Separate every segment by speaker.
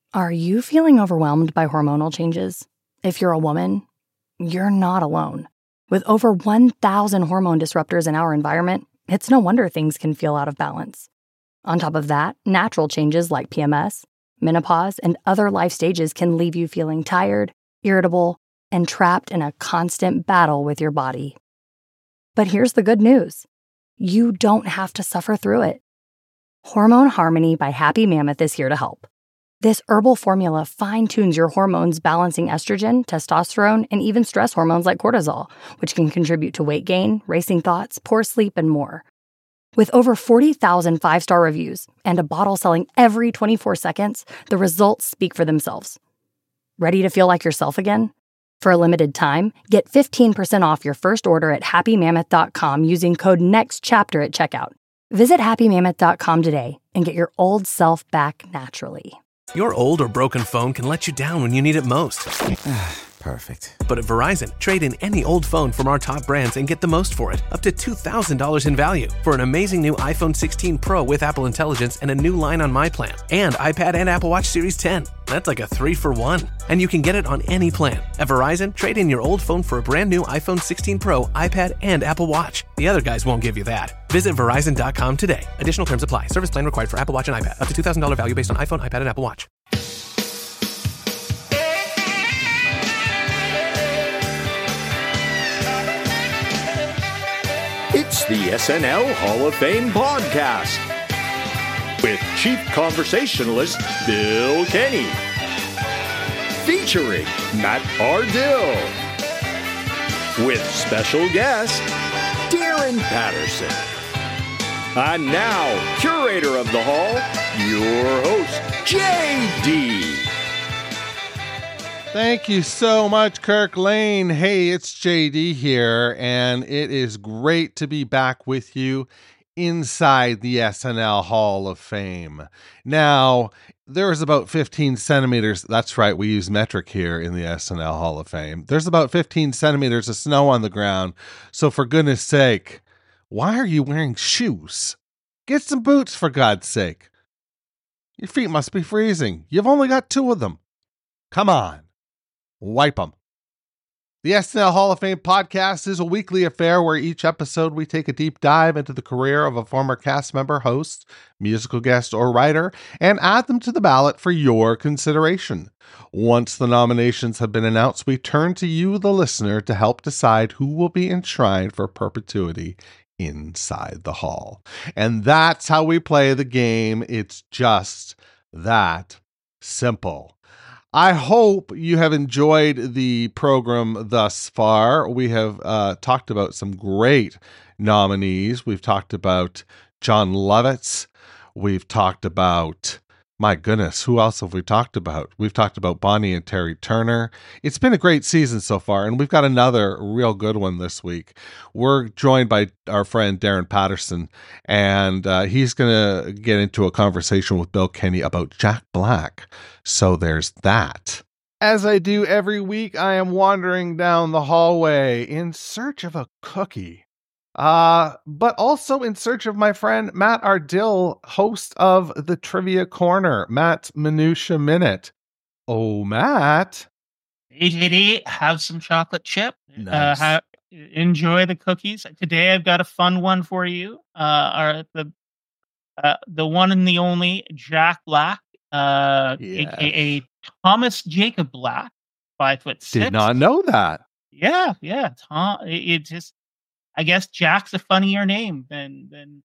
Speaker 1: Are you feeling overwhelmed by hormonal changes? If you're a woman, you're not alone. With over 1,000 hormone disruptors in our environment, it's no wonder things can feel out of balance. On top of that, natural changes like PMS, menopause, and other life stages can leave you feeling tired, irritable, and trapped in a constant battle with your body. But here's the good news. You don't have to suffer through it. Hormone Harmony by Happy Mammoth is here to help. This herbal formula fine-tunes your hormones, balancing estrogen, testosterone, and even stress hormones like cortisol, which can contribute to weight gain, racing thoughts, poor sleep, and more. With over 40,000 five-star reviews and a bottle selling every 24 seconds, the results speak for themselves. Ready to feel like yourself again? For a limited time, get 15% off your first order at happymammoth.com using code NEXTCHAPTER at checkout. Visit happymammoth.com today and get your old self back naturally.
Speaker 2: Your old or broken phone can let you down when you need it most.
Speaker 3: Perfect.
Speaker 2: But at Verizon, trade in any old phone from our top brands and get the most for it, up to $2,000 in value, for an amazing new iPhone 16 Pro with Apple Intelligence and a new line on My Plan, and iPad and Apple Watch Series 10. That's like a 3-for-1. And you can get it on any plan. At Verizon, trade in your old phone for a brand new iPhone 16 Pro, iPad, and Apple Watch. The other guys won't give you that. Visit Verizon.com today. Additional terms apply. Service plan required for Apple Watch and iPad. Up to $2,000 value based on iPhone, iPad, and Apple Watch.
Speaker 4: It's the SNL Hall of Fame podcast with Chief Conversationalist Bill Kenny, featuring Matt Ardill, with special guest Darren Patterson. And now, curator of the hall, your host, JD.
Speaker 5: Thank you so much, Kirk Lane. Hey, it's JD here, and it is great to be back with you inside the SNL Hall of Fame. Now, there's about 15 centimeters. That's right, we use metric here in the SNL Hall of Fame. There's about 15 centimeters of snow on the ground. So for goodness sake, why are you wearing shoes? Get some boots, for God's sake. Your feet must be freezing. You've only got 2 of them. Come on. Wipe them. The SNL Hall of Fame podcast is a weekly affair where each episode we take a deep dive into the career of a former cast member, host, musical guest, or writer, and add them to the ballot for your consideration. Once the nominations have been announced, we turn to you, the listener, to help decide who will be enshrined for perpetuity inside the hall. And that's how we play the game. It's just that simple. I hope you have enjoyed the program thus far. We have talked about some great nominees. We've talked about Jon Lovitz. We've talked about, my goodness, who else have we talked about? We've talked about Bonnie and Terry Turner. It's been a great season so far, and we've got another real good one this week. We're joined by our friend Darren Patterson, and he's going to get into a conversation with Bill Kenny about Jack Black. So there's that. As I do every week, I am wandering down the hallway in search of a cookie. But also in search of my friend Matt Ardill, host of the Trivia Corner, Matt's Minutia Minute. Oh, Matt.
Speaker 6: Hey, JD, have some chocolate chip.
Speaker 5: Nice.
Speaker 6: Enjoy the cookies. Today I've got a fun one for you. The one and the only Jack Black, aka Thomas Jacob Black, 5'6".
Speaker 5: Did not know that.
Speaker 6: Yeah. Tom. It just, I guess Jack's a funnier name than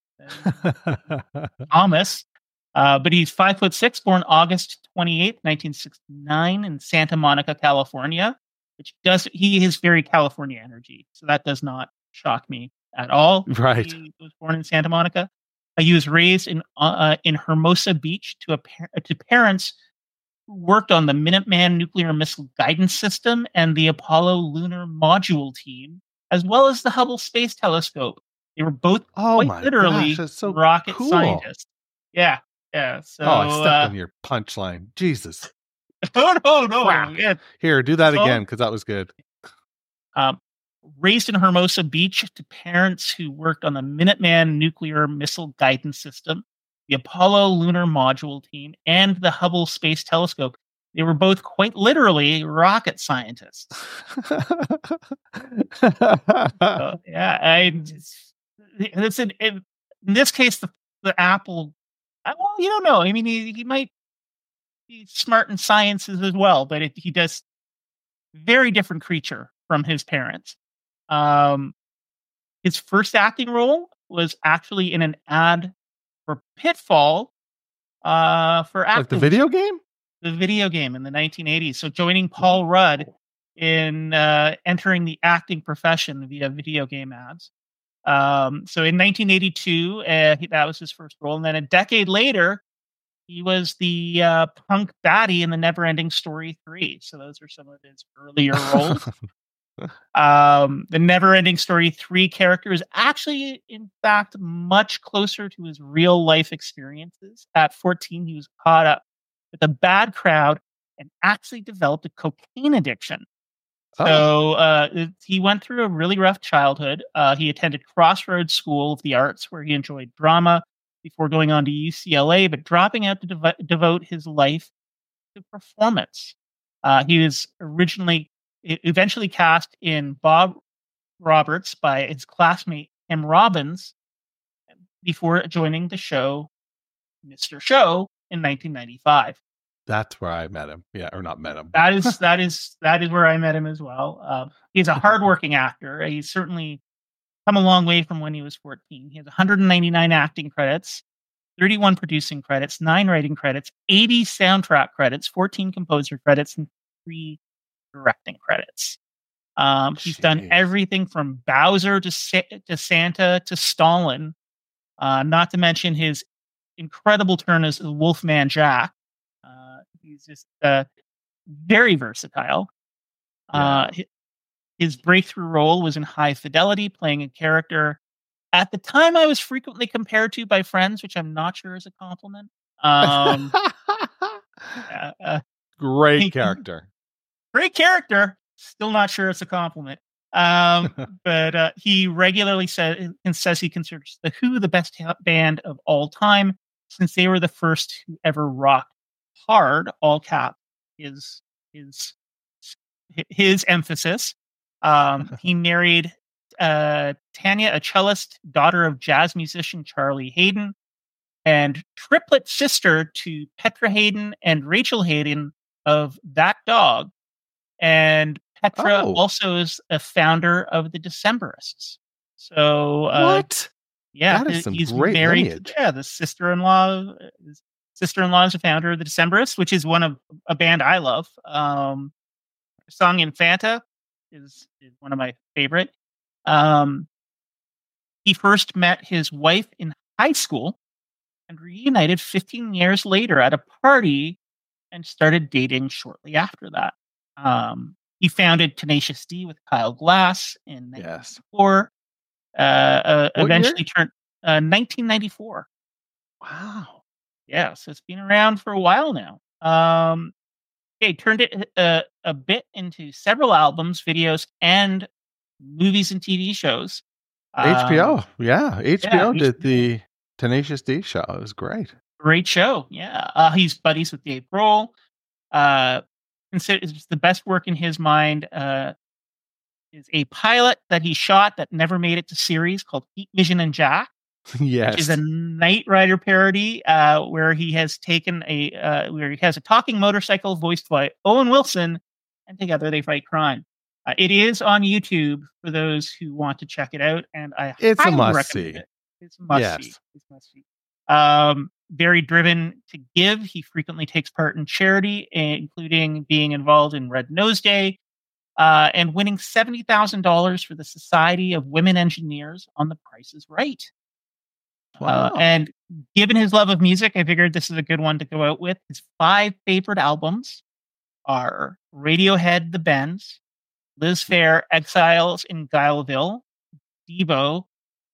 Speaker 6: Thomas. But he's 5'6", born August 28th, 1969 in Santa Monica, California, he is very California energy. So that does not shock me at all.
Speaker 5: Right.
Speaker 6: He was born in Santa Monica. He was raised in Hermosa Beach to parents who worked on the Minuteman nuclear missile guidance system and the Apollo lunar module team, as well as the Hubble Space Telescope. They were both quite literally rocket scientists. Yeah. So,
Speaker 5: I stepped on your punchline. Jesus.
Speaker 6: No. Yeah.
Speaker 5: Here, do that again, because that was good.
Speaker 6: Raised in Hermosa Beach to parents who worked on the Minuteman nuclear missile guidance system, the Apollo Lunar Module team, and the Hubble Space Telescope. They were both quite literally rocket scientists. In this case, the Apple. Well, you don't know. I mean, he might be smart in sciences as well, but he does very different creature from his parents. His first acting role was actually in an ad for Pitfall. For acting,
Speaker 5: like the video game.
Speaker 6: The video game in the 1980s. So joining Paul Rudd in entering the acting profession via video game ads. So in 1982, that was his first role. And then a decade later, he was the punk baddie in the Neverending Story 3. So those are some of his earlier roles. The Neverending Story 3 character is actually, in fact, much closer to his real life experiences. At 14, he was caught up with a bad crowd and actually developed a cocaine addiction. So he went through a really rough childhood. He attended Crossroads School of the Arts, where he enjoyed drama before going on to UCLA, but dropping out to devote his life to performance. He was eventually cast in Bob Roberts by his classmate Tim Robbins before joining the show Mr. Show in 1995.
Speaker 5: That's where I met him. Yeah, or not met him.
Speaker 6: That is where I met him as well. He's a hardworking actor. He's certainly come a long way from when he was 14. He has 199 acting credits, 31 producing credits, 9 writing credits, 80 soundtrack credits, 14 composer credits, and 3 directing credits. He's done everything from Bowser to Santa to Stalin, not to mention his incredible turn as Wolfman Jack. He's just very versatile. His breakthrough role was in High Fidelity, playing a character at the time I was frequently compared to by friends, which I'm not sure is a compliment.
Speaker 5: Great character.
Speaker 6: Great character. Still not sure it's a compliment. But he regularly says he considers The Who the best band of all time, since they were the first who ever rocked hard, all cap, his emphasis. He married Tanya, a cellist, daughter of jazz musician Charlie Hayden, and triplet sister to Petra Hayden and Rachel Hayden of That Dog. And Petra also is a founder of the Decemberists. So
Speaker 5: what?
Speaker 6: Yeah,
Speaker 5: that is some
Speaker 6: he's
Speaker 5: great
Speaker 6: married.
Speaker 5: lineage.
Speaker 6: Yeah, the sister-in-law is a founder of the Decemberists, which is one of a band I love. Song Infanta is one of my favorite. He first met his wife in high school and reunited 15 years later at a party and started dating shortly after that. He founded Tenacious D with Kyle Glass in 1994. Eventually turned 1994.
Speaker 5: Wow.
Speaker 6: Yeah, so it's been around for a while now. Turned it a bit into several albums, videos, and movies and TV shows.
Speaker 5: HBO. HBO did the Tenacious D show. It was great.
Speaker 6: Great show. Yeah. He's buddies with Dave Grohl. Considered the best work in his mind is a pilot that he shot that never made it to series called Heat Vision and Jack.
Speaker 5: Yes.
Speaker 6: Which is a Knight Rider parody where he has taken where he has a talking motorcycle voiced by Owen Wilson, and together they fight crime. It is on YouTube for those who want to check it out, and
Speaker 5: it's a
Speaker 6: must see. It's a must see. It's a must see. Very driven to give. He frequently takes part in charity, including being involved in Red Nose Day, and winning $70,000 for the Society of Women Engineers on The Price is Right.
Speaker 5: Wow.
Speaker 6: And given his love of music, I figured this is a good one to go out with. His 5 favorite albums are Radiohead, The Bends, Liz Phair, Exiles in Guileville, Devo,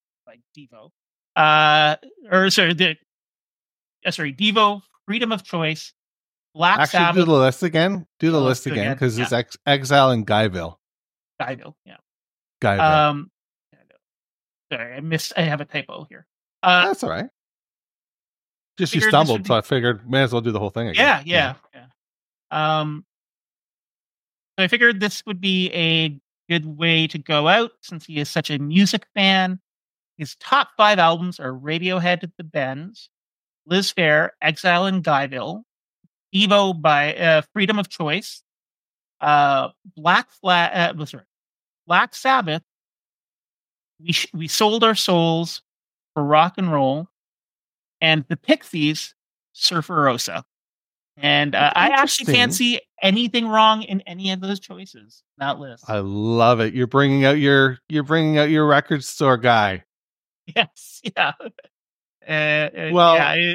Speaker 6: Devo, Freedom of Choice, Black Sabbath.
Speaker 5: Do the list again. Do the list again, because it's Exile in Guyville.
Speaker 6: Guyville, yeah.
Speaker 5: Guyville.
Speaker 6: Sorry, I have a typo here.
Speaker 5: That's all right. Just you stumbled, so I figured may as well do the whole thing again.
Speaker 6: Yeah. So I figured this would be a good way to go out since he is such a music fan. His top 5 albums are Radiohead, The Bends, Liz Phair, Exile in Guyville, Evo by Freedom of Choice, Black Sabbath, We Sold Our Souls for Rock and Roll, and the Pixies, Surferosa. And I actually can't see anything wrong in any of those choices. That list.
Speaker 5: I love it. You're bringing out your record store guy.
Speaker 6: Yes. Yeah.
Speaker 5: Well,
Speaker 6: yeah,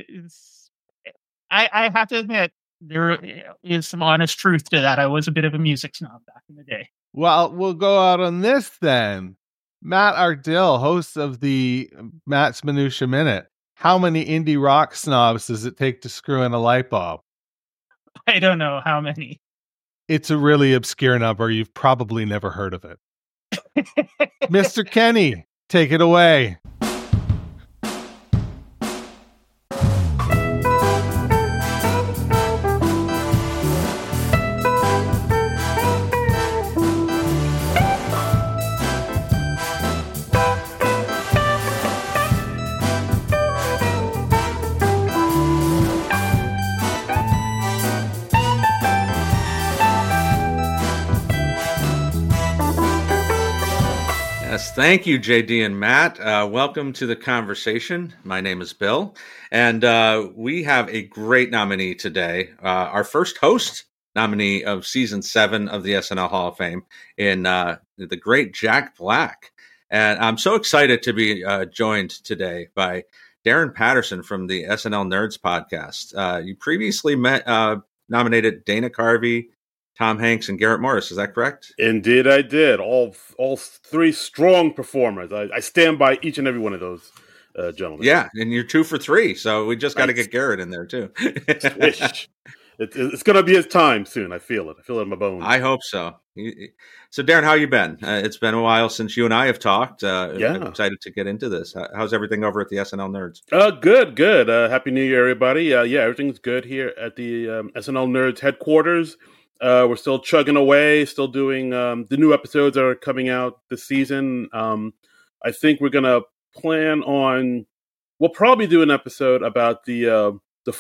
Speaker 6: I have to admit there is some honest truth to that. I was a bit of a music snob back in the day.
Speaker 5: Well, we'll go out on this then. Matt Ardill, host of the Matt's Minutia Minute. How many indie rock snobs does it take to screw in a light bulb?
Speaker 6: I don't know how many.
Speaker 5: It's a really obscure number. You've probably never heard of it. Mr. Kenny, take it away.
Speaker 7: Thank you, JD and Matt. Welcome to the conversation. My name is Bill, and we have a great nominee today. Our first host nominee of Season 7 of the SNL Hall of Fame in the great Jack Black. And I'm so excited to be joined today by Darren Patterson from the SNL Nerds podcast. You previously nominated Dana Carvey, Tom Hanks, and Garrett Morris. Is that correct?
Speaker 8: Indeed, I did. All 3 strong performers. I stand by each and every one of those gentlemen.
Speaker 7: Yeah, and you're 2 for 3, so we just got to get Garrett in there too.
Speaker 8: It's going to be his time soon. I feel it. I feel it in my bones.
Speaker 7: I hope so. So, Darren, how you been? It's been a while since you and I have talked. I'm excited to get into this. How's everything over at the SNL Nerds?
Speaker 8: Good. Happy New Year, everybody. Yeah, everything's good here at the SNL Nerds headquarters. We're still chugging away, still doing the new episodes that are coming out this season. I think we're gonna plan on. We'll probably do an episode about the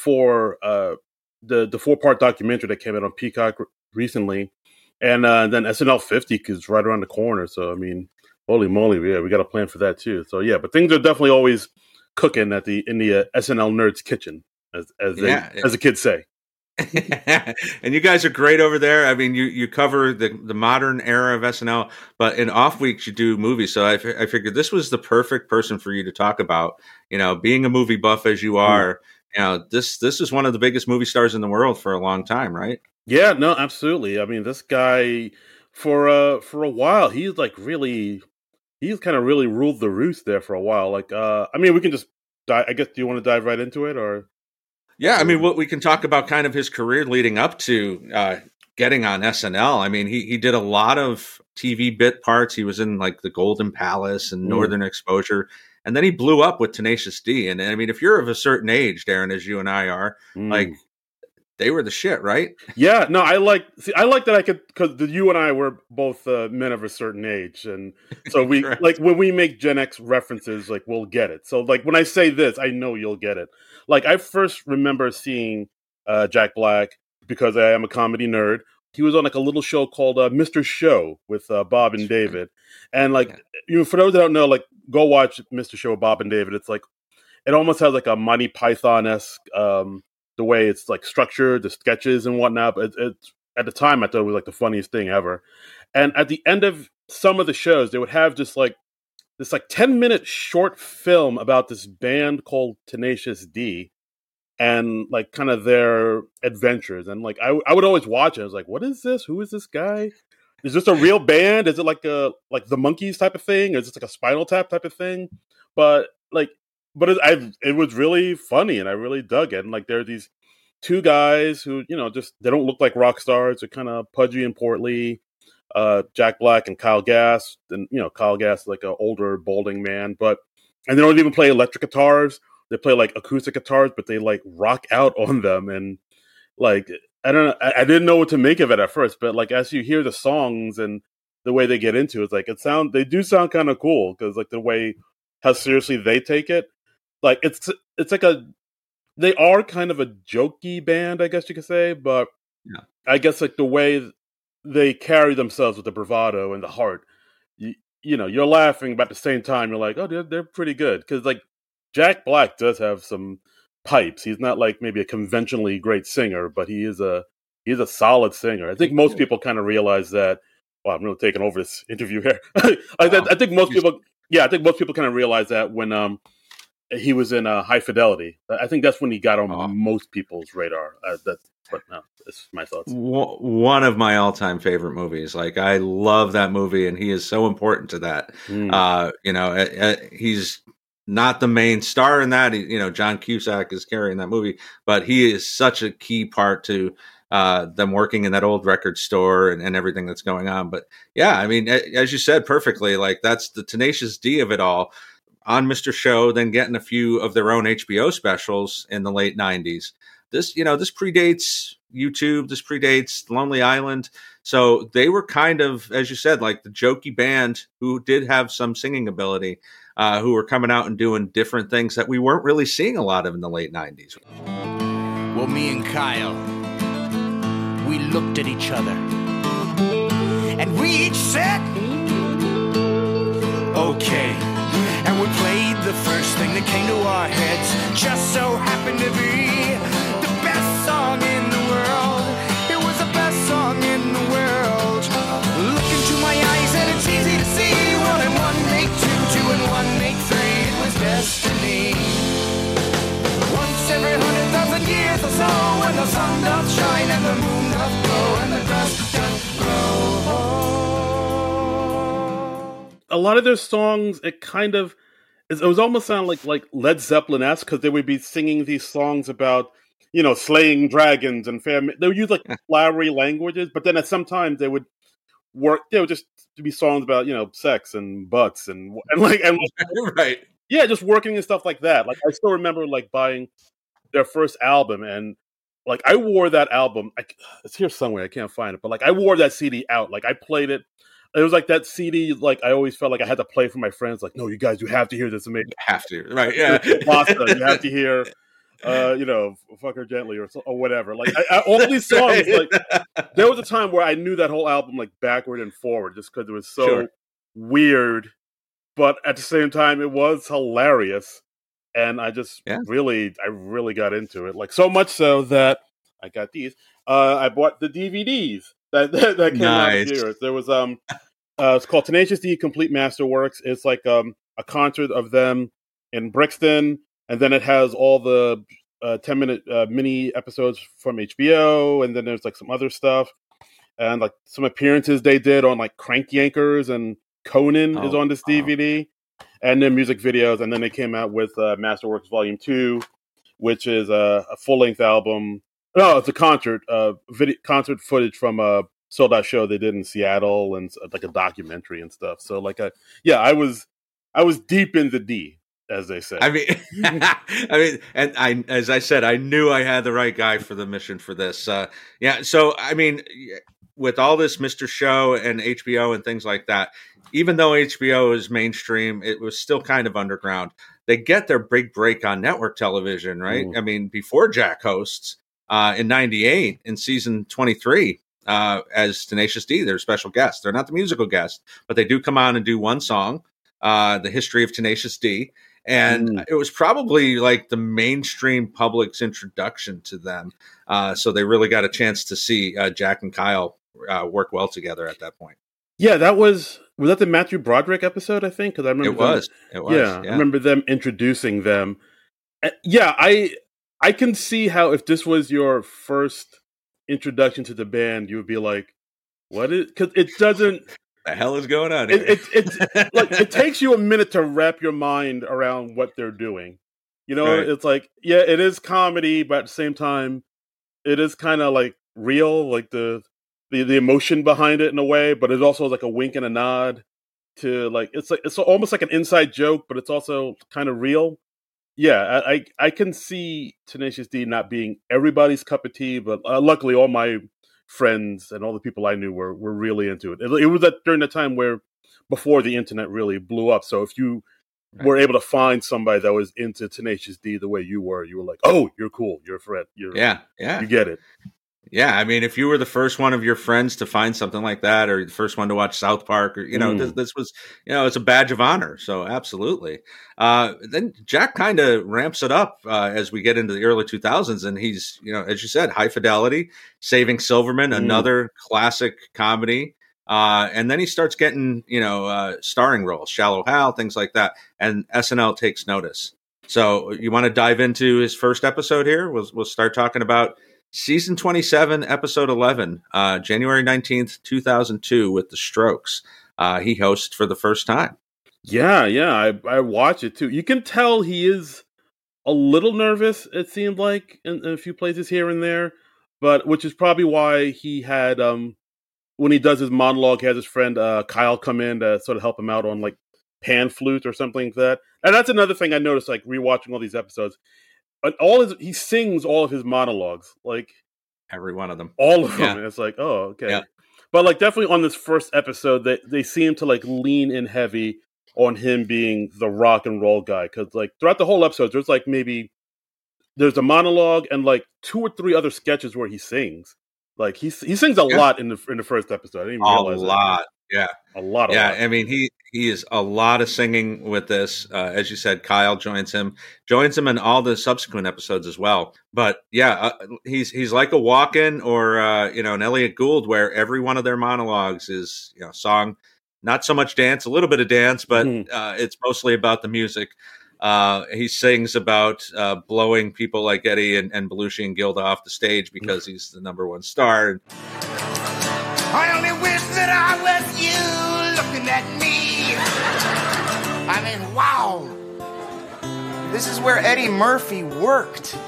Speaker 8: 4-part documentary that came out on Peacock recently, and then SNL 50 is right around the corner. So I mean, holy moly, yeah, we got a plan for that too. So yeah, but things are definitely always cooking in the SNL Nerds kitchen, as the kids say.
Speaker 7: And you guys are great over there. I mean, you cover the modern era of SNL, but in off weeks you do movies. So I figured this was the perfect person for you to talk about. You know, being a movie buff as you are, you know, this is one of the biggest movie stars in the world for a long time, right?
Speaker 8: Yeah, no, absolutely. I mean, this guy for a while, he's kind of really ruled the roost there for a while. Like, I mean, we can just I guess, do you want to dive right into it, or?
Speaker 7: Yeah, I mean, we can talk about kind of his career leading up to getting on SNL. I mean, he did a lot of TV bit parts. He was in like the Golden Palace and Northern Exposure, and then he blew up with Tenacious D. And I mean, if you're of a certain age, Darren, as you and I are, like they were the shit, right?
Speaker 8: Yeah, no, I like that I could, because you and I were both men of a certain age, and so we like when we make Gen X references, like we'll get it. So like when I say this, I know you'll get it. Like, I first remember seeing Jack Black because I am a comedy nerd. He was on like a little show called Mr. Show with Bob and David. And like, you know, for those that don't know, like, go watch Mr. Show with Bob and David. It's like, it almost has like a Monty Python-esque, the way it's like structured, the sketches and whatnot. But it's at the time, I thought it was like the funniest thing ever. And at the end of some of the shows, they would have just like this like 10-minute short film about this band called Tenacious D and like kind of their adventures. And like, I would always watch it. I was like, what is this? Who is this guy? Is this a real band? Is it like the Monkees type of thing? Or is it like a Spinal Tap type of thing? But it was really funny and I really dug it. And like, there are these 2 guys who, you know, just, they don't look like rock stars. They're kind of pudgy and portly. Jack Black and Kyle Gass, and you know, Kyle Gass is like an older balding man, and they don't even play electric guitars. they play like acoustic guitars, but they like rock out on them, and like I don't know, I didn't know what to make of it at first, but like as you hear the songs and the way they get into it, it's like they do sound kind of cool because like the way how seriously they take it, like it's like they are kind of a jokey band, I guess you could say, but
Speaker 7: Yeah.
Speaker 8: I guess like the way they carry themselves with the bravado and the heart, you know, you're laughing, but at the same time, you're like, oh, they're pretty good. Because like Jack Black does have some pipes. He's not like maybe a conventionally great singer, but he's a solid singer. I think most people kind of realize that. Well, I'm really taking over this interview here. I think most people, I think most people kind of realize that when he was in High Fidelity. I think that's when he got on most people's radar. But no, that's my thoughts.
Speaker 7: One of my all-time favorite movies. Like, I love that movie, and he is so important to that. You know, he's not the main star in that. You know, John Cusack is carrying that movie, but he is such a key part to them working in that old record store and everything that's going on. But yeah, I mean, as you said perfectly, like that's the Tenacious D of it all. On Mr. Show, then getting a few of their own HBO specials in the late 90s. This predates YouTube. This predates Lonely Island. So they were kind of, as you said, like the jokey band who did have some singing ability, who were coming out and doing different things that we weren't really seeing a lot of in the late 90s.
Speaker 9: Well, me and Kyle, we looked at each other and we each said, okay. And we played the first thing that came to our heads. Just so happened to be the best song in the world. It was the best song in the world. Look into my eyes and it's easy to see. 1 and 1 make 2, 2 and 1 make 3. It was destiny. Once every 100,000 years or so, when the sun doth shine and the moon doth glow and the grass doth grow.
Speaker 8: A lot of their songs, it was almost sound like Led Zeppelin-esque, because they would be singing these songs about, you know, slaying dragons and family. They would use like flowery languages, but then at some times they would just to be songs about, you know, sex and butts and
Speaker 7: Right.
Speaker 8: Yeah, just working and stuff like that. Like I still remember like buying their first album, and like I wore that album. It's here somewhere. I can't find it, but like I wore that CD out. Like I played it. It was like that CD, like I always felt like I had to play for my friends. Like, no, you guys, you have to hear this. Amazing.
Speaker 7: You have to, right? Yeah.
Speaker 8: Pasta, you have to hear, you know, Fuck Her Gently or whatever. Like all these songs, like there was a time where I knew that whole album like backward and forward just because it was so weird. But at the same time, it was hilarious. And I just really got into it. Like so much so that I got these. I bought the DVDs that came out here. There was it's called Tenacious D Complete Masterworks. It's like a concert of them in Brixton, and then it has all the 10-minute mini episodes from HBO, and then there's like some other stuff and like some appearances they did on like Crank Yankers, and Conan is on this DVD, and then music videos. And then they came out with Masterworks Volume 2, which is a full-length album. No, it's a concert footage from a sold-out show they did in Seattle, and like a documentary and stuff. So like I was deep in the D, as they say.
Speaker 7: I mean, and as I said, I knew I had the right guy for the mission for this. So I mean, with all this Mr. Show and HBO and things like that, even though HBO is mainstream, it was still kind of underground. They get their big break on network television, right? I mean, before Jack hosts in '98 in season 23 as Tenacious D, they're special guests. They're not the musical guest, but they do come on and do one song, The History of Tenacious D. And it was probably like the mainstream public's introduction to them. So they really got a chance to see Jack and Kyle work well together at that point.
Speaker 8: Yeah, that was that the Matthew Broderick episode, I think? Because I remember
Speaker 7: it was.
Speaker 8: Yeah, I remember them introducing them. Yeah, I can see how if this was your first introduction to the band, you would be like, what is, because it doesn't,
Speaker 7: the hell is going on here?
Speaker 8: It's like it takes you a minute to wrap your mind around what they're doing. You know, It's like, yeah, it is comedy, but at the same time, it is kind of like real, like the emotion behind it in a way, but it also is like a wink and a nod to like it's almost like an inside joke, but it's also kind of real. yeah, I can see Tenacious D not being everybody's cup of tea, but luckily all my friends and all the people I knew were really into it. It was during the time where before the internet really blew up. So if you were able to find somebody that was into Tenacious D the way you were like, oh, you're cool, you're a friend, you get it.
Speaker 7: Yeah, I mean, if you were the first one of your friends to find something like that, or the first one to watch South Park, or this was, it's a badge of honor. So absolutely. Then Jack kind of ramps it up as we get into the early 2000s, and he's, as you said, High Fidelity, Saving Silverman, another classic comedy. And then he starts getting, starring roles, Shallow Hal, things like that, and SNL takes notice. So you want to dive into his first episode here? We'll start talking about Season 27, Episode 11, January 19th, 2002, with The Strokes. He hosts for the first time.
Speaker 8: Yeah, I watch it too. You can tell he is a little nervous, it seemed like, in a few places here and there, but which is probably why he had, when he does his monologue, he has his friend Kyle come in to sort of help him out on like pan flute or something like that. And that's another thing I noticed, like rewatching all these episodes. He sings all of his monologues, like
Speaker 7: every one of them,
Speaker 8: all of them. And it's like, oh, okay. Yeah. But like definitely on this first episode, they seem to like lean in heavy on him being the rock and roll guy, because like throughout the whole episode, there's like there's a monologue and like 2 or 3 other sketches where he sings. Like he sings a lot in the first episode. I didn't even realize
Speaker 7: a lot. Yeah,
Speaker 8: a lot.
Speaker 7: I mean, he is a lot of singing with this. As you said, Kyle joins him in all the subsequent episodes as well. But yeah, he's like a walk-in or an Elliot Gould, where every one of their monologues is song, not so much dance, a little bit of dance, but it's mostly about the music. He sings about blowing people like Eddie and Belushi and Gilda off the stage because he's the #1 star.
Speaker 9: I only wish that I was you looking at me. I mean, wow. This is where Eddie Murphy worked.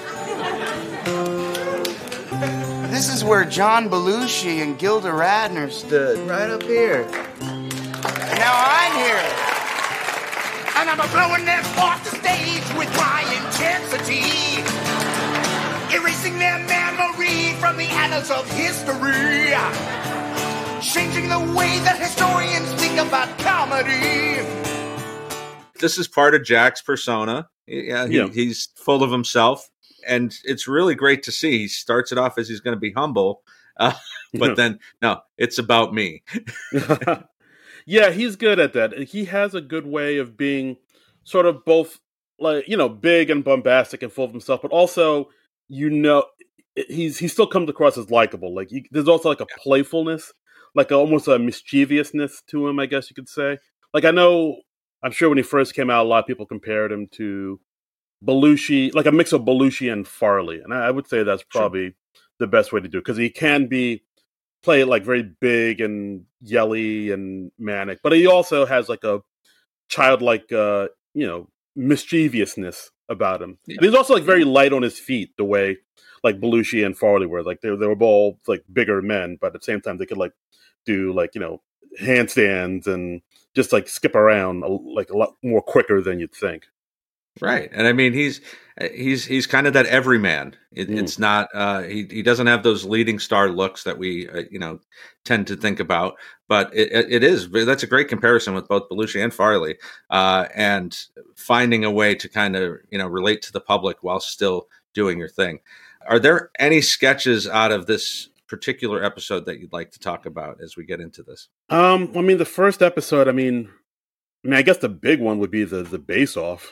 Speaker 9: This is where John Belushi and Gilda Radner stood, right up here. Now I'm here. And I'm blowing them off the stage with my intensity, erasing their memory from the annals of history, changing the way that historians think about comedy.
Speaker 7: This is part of Jack's persona. He's full of himself, and it's really great to see. He starts it off as he's going to be humble, but then, no, it's about me.
Speaker 8: Yeah, he's good at that. He has a good way of being sort of both, like, big and bombastic and full of himself, but also, he still comes across as likable. Like, there's also like a playfulness, like almost a mischievousness to him, I guess you could say. Like, I'm sure when he first came out, a lot of people compared him to Belushi, like a mix of Belushi and Farley. And I would say that's probably the best way to do it, because he can play like very big and yelly and manic, but he also has like a childlike, mischievousness about him. Yeah. He's also like very light on his feet, the way like Belushi and Farley were. Like they were both like bigger men, but at the same time they could like do like handstands and just like skip around like a lot more quicker than you'd think.
Speaker 7: Right. And I mean, he's kind of that everyman. It's not, he doesn't have those leading star looks that we, tend to think about, but that's a great comparison with both Belushi and Farley, and finding a way to kind of, relate to the public while still doing your thing. Are there any sketches out of this particular episode that you'd like to talk about as we get into this?
Speaker 8: I mean, the first episode, I guess the big one would be the Base Off.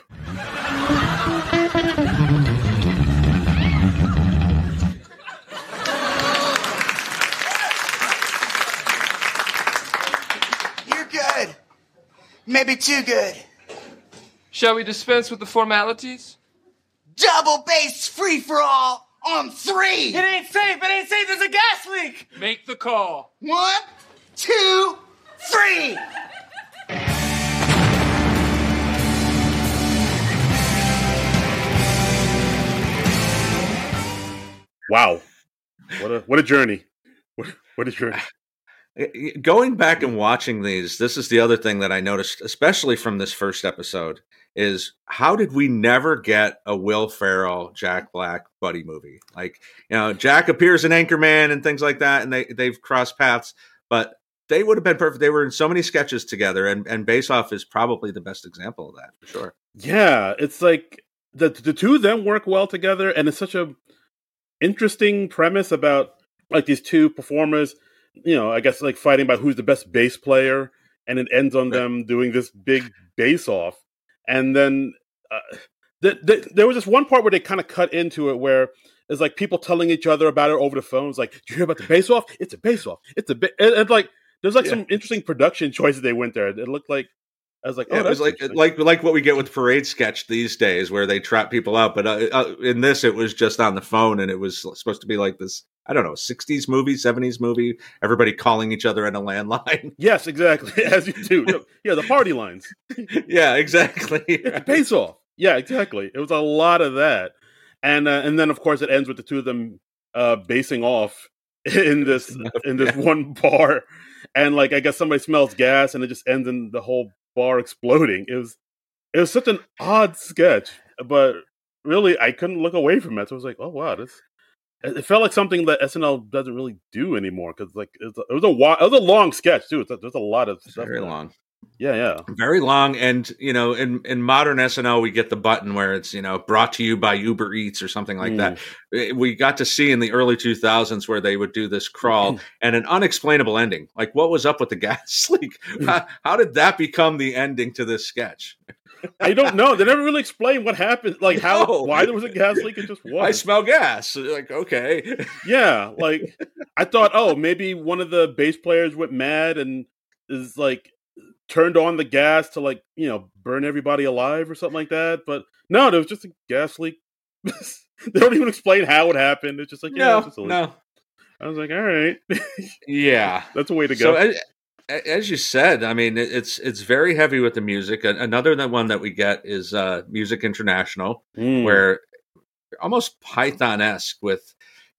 Speaker 9: You're good. Maybe too good.
Speaker 10: Shall we dispense with the formalities?
Speaker 9: Double bass free-for-all on 3.
Speaker 10: It ain't safe. There's a gas leak. Make the call.
Speaker 9: 1, 2, 3.
Speaker 8: Wow. What a journey. What a journey.
Speaker 7: Going back and watching these, this is the other thing that I noticed, especially from this first episode, is how did we never get a Will Ferrell, Jack Black buddy movie? Like, Jack appears in Anchorman and things like that, and they've crossed paths, but they would have been perfect. They were in so many sketches together, and Base Off is probably the best example of that, for sure.
Speaker 8: Yeah, it's like the two of them work well together, and it's such a interesting premise about like these two performers, I guess like fighting about who's the best bass player, and it ends on them doing this big Base Off. And then there was this one part where they kind of cut into it where it's like people telling each other about it over the phone. It's like, did you hear about the Base Off? It's a Base Off. It's a and like there's like some interesting production choices they went there. It looked like I was like, oh,
Speaker 7: it was like what we get with Parade Sketch these days, where they trap people out. But in this, it was just on the phone, and it was supposed to be like this, I don't know, 60s movie, 70s movie, everybody calling each other in a landline.
Speaker 8: Yes, exactly, as you do. Yeah, the party lines.
Speaker 7: Yeah, exactly.
Speaker 8: It's Base Off. Yeah, exactly. It was a lot of that, and then of course it ends with the two of them basing off in this one bar, and like I guess somebody smells gas, and it just ends in the whole bar exploding. It was such an odd sketch, but really I couldn't look away from it. So I was like, oh wow, it felt like something that SNL doesn't really do anymore, because like it was a long sketch too. There's a lot of stuff.
Speaker 7: Very long.
Speaker 8: Yeah,
Speaker 7: very long. And in modern SNL, we get the button where it's brought to you by Uber Eats or something like that. We got to see in the early 2000s where they would do this crawl and an unexplainable ending. Like, what was up with the gas leak? How did that become the ending to this sketch?
Speaker 8: I don't know. They never really explained what happened. Like why there was a gas leak. It just was.
Speaker 7: I smell gas. Like, okay.
Speaker 8: Yeah. Like I thought, oh, maybe one of the bass players went mad and is like turned on the gas to like, burn everybody alive or something like that. But no, there was just a gas leak. They don't even explain how it happened. It's just like, no. I was like, all right.
Speaker 7: Yeah.
Speaker 8: That's a way to go.
Speaker 7: So as you said, I mean, it's very heavy with the music. Another one that we get is Music International, where almost Python-esque with,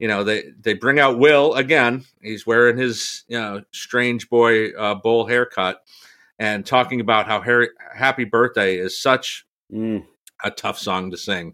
Speaker 7: they bring out Will again. He's wearing his, strange boy bowl haircut and talking about how Happy Birthday is such a tough song to sing.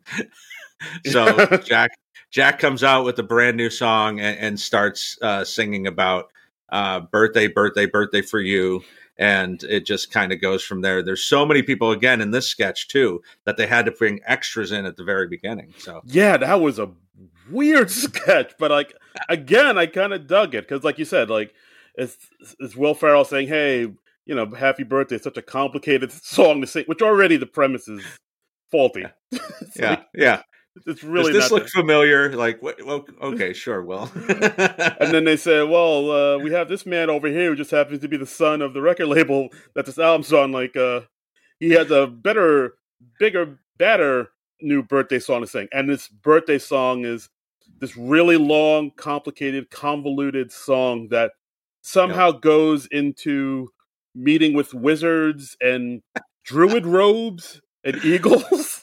Speaker 7: So Jack comes out with a brand new song and starts singing about birthday for you, and it just kind of goes from there. There's so many people again in this sketch too that they had to bring extras in at the very beginning. So
Speaker 8: yeah, that was a weird sketch, but like again, I kind of dug it because, like you said, like it's Will Ferrell saying, "Hey, Happy Birthday" is such a complicated song to sing, which already the premise is faulty.
Speaker 7: Yeah.
Speaker 8: It's really.
Speaker 7: Does this look familiar? Like, what? Well, okay, sure. Well,
Speaker 8: and then they say, "Well, we have this man over here who just happens to be the son of the record label that this album's on. Like, he has a better, bigger, badder new birthday song to sing, and this birthday song is this really long, complicated, convoluted song that somehow goes into meeting with wizards and druid robes and eagles."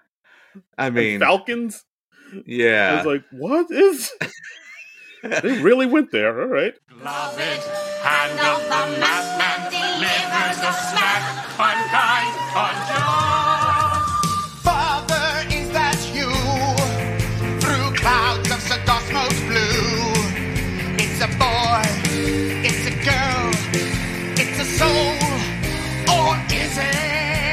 Speaker 7: I mean,
Speaker 8: falcons.
Speaker 7: Yeah,
Speaker 8: I was like, "What is?" They really went there. All right.
Speaker 10: Love it. Hand of the madman delivers the smack. Unkind conjure.
Speaker 9: Father, is that you? Through clouds of Sodosmos blue. It's a boy. It's a girl. It's a soul. Or is it?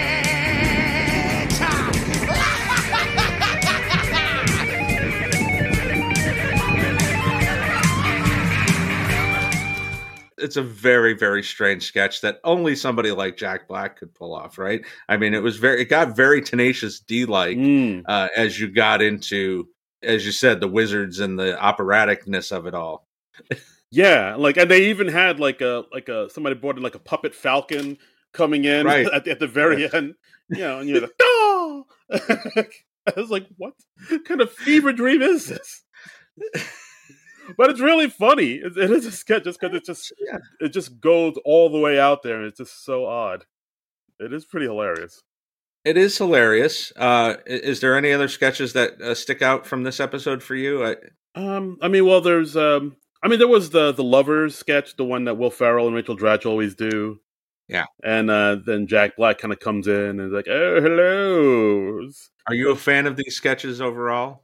Speaker 7: It's a very, very strange sketch that only somebody like Jack Black could pull off, right? I mean, it got very Tenacious D-like as you got into, as you said, the wizards and the operaticness of it all.
Speaker 8: Yeah, like, and they even had like a somebody brought in like a puppet falcon coming in at the very end, and you're like, oh! I was like, what kind of fever dream is this? But it's really funny. It is a sketch just because it just goes all the way out there, and it's just so odd. It is pretty hilarious.
Speaker 7: It is hilarious. Is there any other sketches that stick out from this episode for you?
Speaker 8: I mean, well, there's there was the Lovers sketch, the one that Will Ferrell and Rachel Dratch always do.
Speaker 7: Yeah.
Speaker 8: And then Jack Black kind of comes in and is like, "Oh, hello."
Speaker 7: Are you a fan of these sketches overall?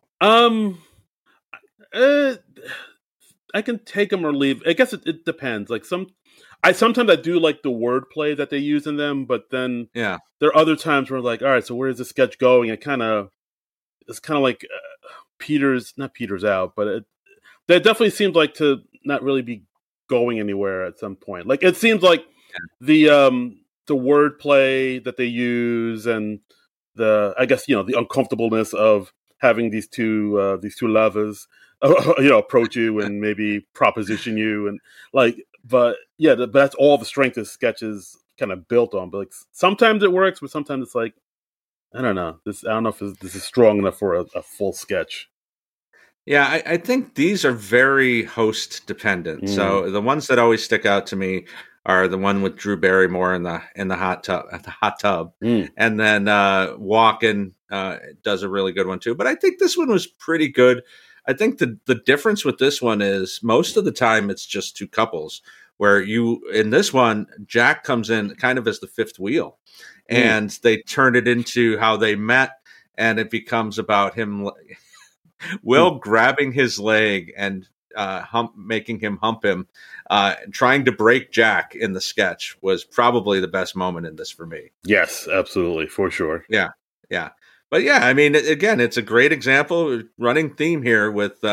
Speaker 8: Uh, I can take them or leave. I guess it depends. Like sometimes I do like the wordplay that they use in them, but then
Speaker 7: Yeah.
Speaker 8: there are other times where like, all right, so where is the sketch going? It's kind of like not Peter's out, but that definitely seems like to not really be going anywhere at some point. Like it seems like the wordplay that they use and I guess the uncomfortableness of having these two lovers approach you and maybe proposition you and but that's all the strength of sketches kind of built on. But like sometimes it works, but sometimes it's like I don't know if this is strong enough for a full sketch.
Speaker 7: Yeah, I think these are very host dependent. So the ones that always stick out to me are the one with Drew Barrymore in the hot tub, and then Walken does a really good one too. But I think this one was pretty good. I think the difference with this one is most of the time it's just two couples. Where in this one, Jack comes in kind of as the fifth wheel, and they turn it into how they met, and it becomes about him. Will grabbing his leg and making him hump him, trying to break Jack in the sketch was probably the best moment in this for me.
Speaker 8: Yes, absolutely, for sure.
Speaker 7: Yeah. But yeah, I mean, again, it's a great example, running theme here with,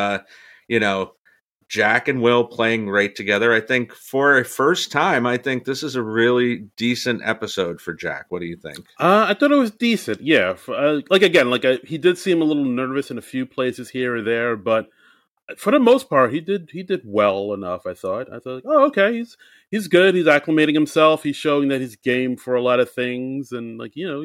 Speaker 7: Jack and Will playing great together. I think for a first time, I think this is a really decent episode for Jack. What do you think?
Speaker 8: I thought it was decent. Yeah. He did seem a little nervous in a few places here or there, but for the most part, he did well enough. I thought, oh, okay, he's good. He's acclimating himself. He's showing that he's game for a lot of things, and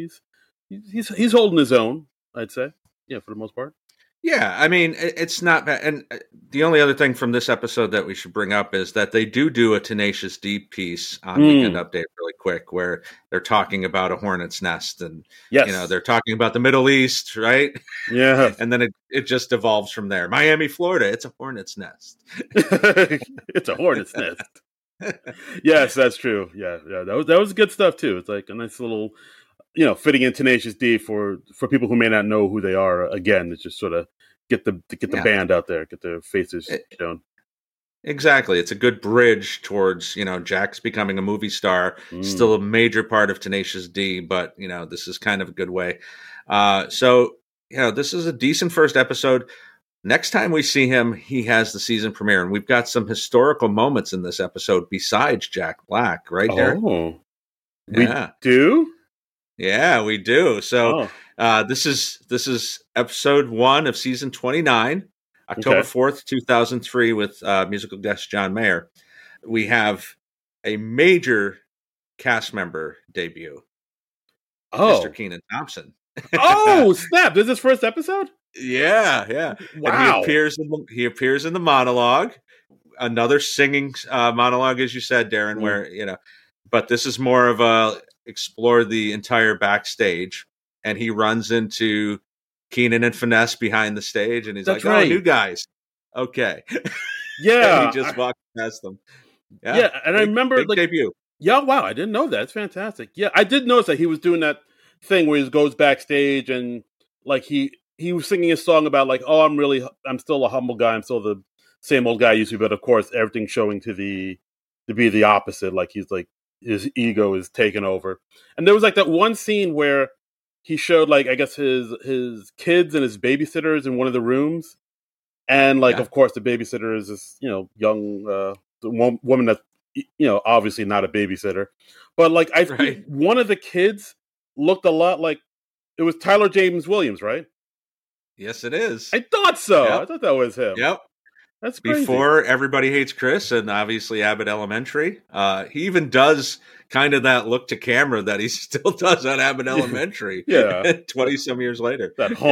Speaker 8: he's holding his own. I'd say, yeah, for the most part.
Speaker 7: Yeah, I mean, it's not bad. And the only other thing from this episode that we should bring up is that they do a Tenacious D piece on Weekend Update really quick, where they're talking about a hornet's nest, and they're talking about the Middle East, right?
Speaker 8: Yeah,
Speaker 7: and then it just evolves from there. Miami, Florida, it's a hornet's nest.
Speaker 8: It's a hornet's nest. Yes, that's true. Yeah, that was good stuff too. It's like a nice little, fitting in Tenacious D for people who may not know who they are. Again, it's just sort of get the band out there, get their faces shown.
Speaker 7: Exactly. It's a good bridge towards, Jack's becoming a movie star, still a major part of Tenacious D, but, this is kind of a good way. So, this is a decent first episode. Next time we see him, he has the season premiere, and we've got some historical moments in this episode besides Jack Black, right there.
Speaker 8: Oh, we do?
Speaker 7: Yeah, we do. So this is episode 1 of season 29, October 4th, 2003, with musical guest John Mayer. We have a major cast member debut. Mr. Kenan Thompson.
Speaker 8: Oh, snap. This is his first episode?
Speaker 7: Yeah.
Speaker 8: Wow.
Speaker 7: And he appears in the monologue. Another singing monologue, as you said, Darren, where, but this is more of a explore the entire backstage, and he runs into Kenan and Finesse behind the stage, and he's
Speaker 8: That's
Speaker 7: like,
Speaker 8: right.
Speaker 7: "Oh, new guys, okay."
Speaker 8: Yeah,
Speaker 7: he just walks past them.
Speaker 8: Yeah, and I remember
Speaker 7: big debut.
Speaker 8: Yeah, wow, I didn't know that. It's fantastic. Yeah, I did notice that he was doing that thing where he goes backstage and like he was singing a song about like, oh, I'm still a humble guy. I'm still the same old guy I used to be, but of course everything's showing to be the opposite. Like he's like his ego is taken over. And there was like that one scene where he showed like I guess his kids and his babysitters in one of the rooms, and like of course the babysitter is this young woman that's obviously not a babysitter, but like I think one of the kids looked a lot like it was Tyler James Williams, right?
Speaker 7: Yes, it is.
Speaker 8: I thought so. Yep. I thought that was him.
Speaker 7: Yep.
Speaker 8: That's crazy.
Speaker 7: Before Everybody Hates Chris and obviously Abbott Elementary. He even does kind of that look to camera that he still does on Abbott Elementary. 20 some years later.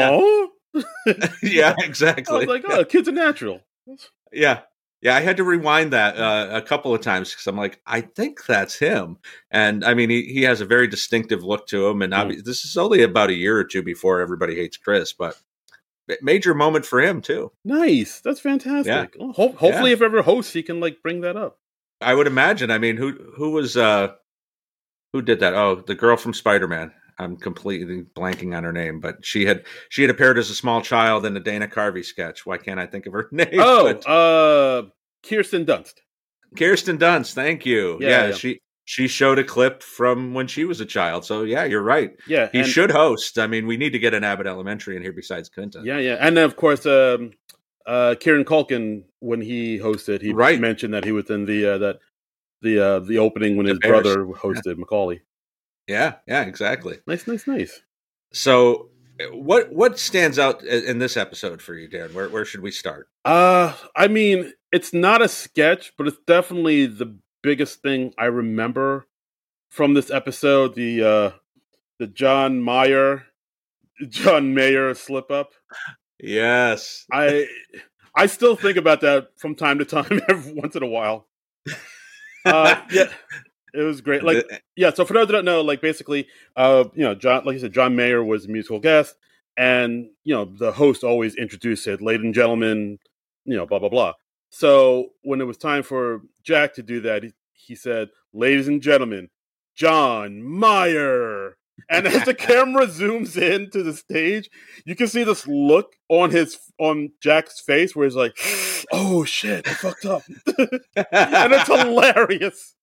Speaker 7: Yeah, exactly.
Speaker 8: I was like, oh, kid's a natural.
Speaker 7: Yeah, I had to rewind that a couple of times because I'm like, I think that's him. And I mean, he has a very distinctive look to him. And this is only about a year or two before Everybody Hates Chris, but major moment for him too.
Speaker 8: Nice. That's fantastic. Yeah. Well, hopefully if ever hosts, he can like bring that up.
Speaker 7: I would imagine. I mean, who was Who did that? Oh, the girl from Spider-Man. I'm completely blanking on her name, but she had appeared as a small child in the Dana Carvey sketch. Why can't I think of her name?
Speaker 8: Kirsten Dunst.
Speaker 7: Kirsten Dunst, thank you. Yeah. She showed a clip from when she was a child. So yeah, you're right.
Speaker 8: Yeah,
Speaker 7: he should host. I mean, we need to get an Abbott Elementary in here besides Clinton.
Speaker 8: Yeah, and then of course, Kieran Culkin, when he hosted, he mentioned that he was in the opening when his brother hosted Macaulay.
Speaker 7: Yeah, exactly.
Speaker 8: Nice.
Speaker 7: So, what stands out in this episode for you, Dan? Where should we start?
Speaker 8: I mean, it's not a sketch, but it's definitely the biggest thing I remember from this episode. The John Mayer slip up.
Speaker 7: Yes,
Speaker 8: I still think about that from time to time, every once in a while. Yeah. It was great. So for those that don't know, basically, John, like you said, John Mayer was a musical guest, and the host always introduced it, ladies and gentlemen, blah blah blah. So when it was time for Jack to do that, he said, "Ladies and gentlemen, John Mayer." And as the camera zooms in to the stage, you can see this look on Jack's face where he's like, "Oh shit, I fucked up," and it's hilarious.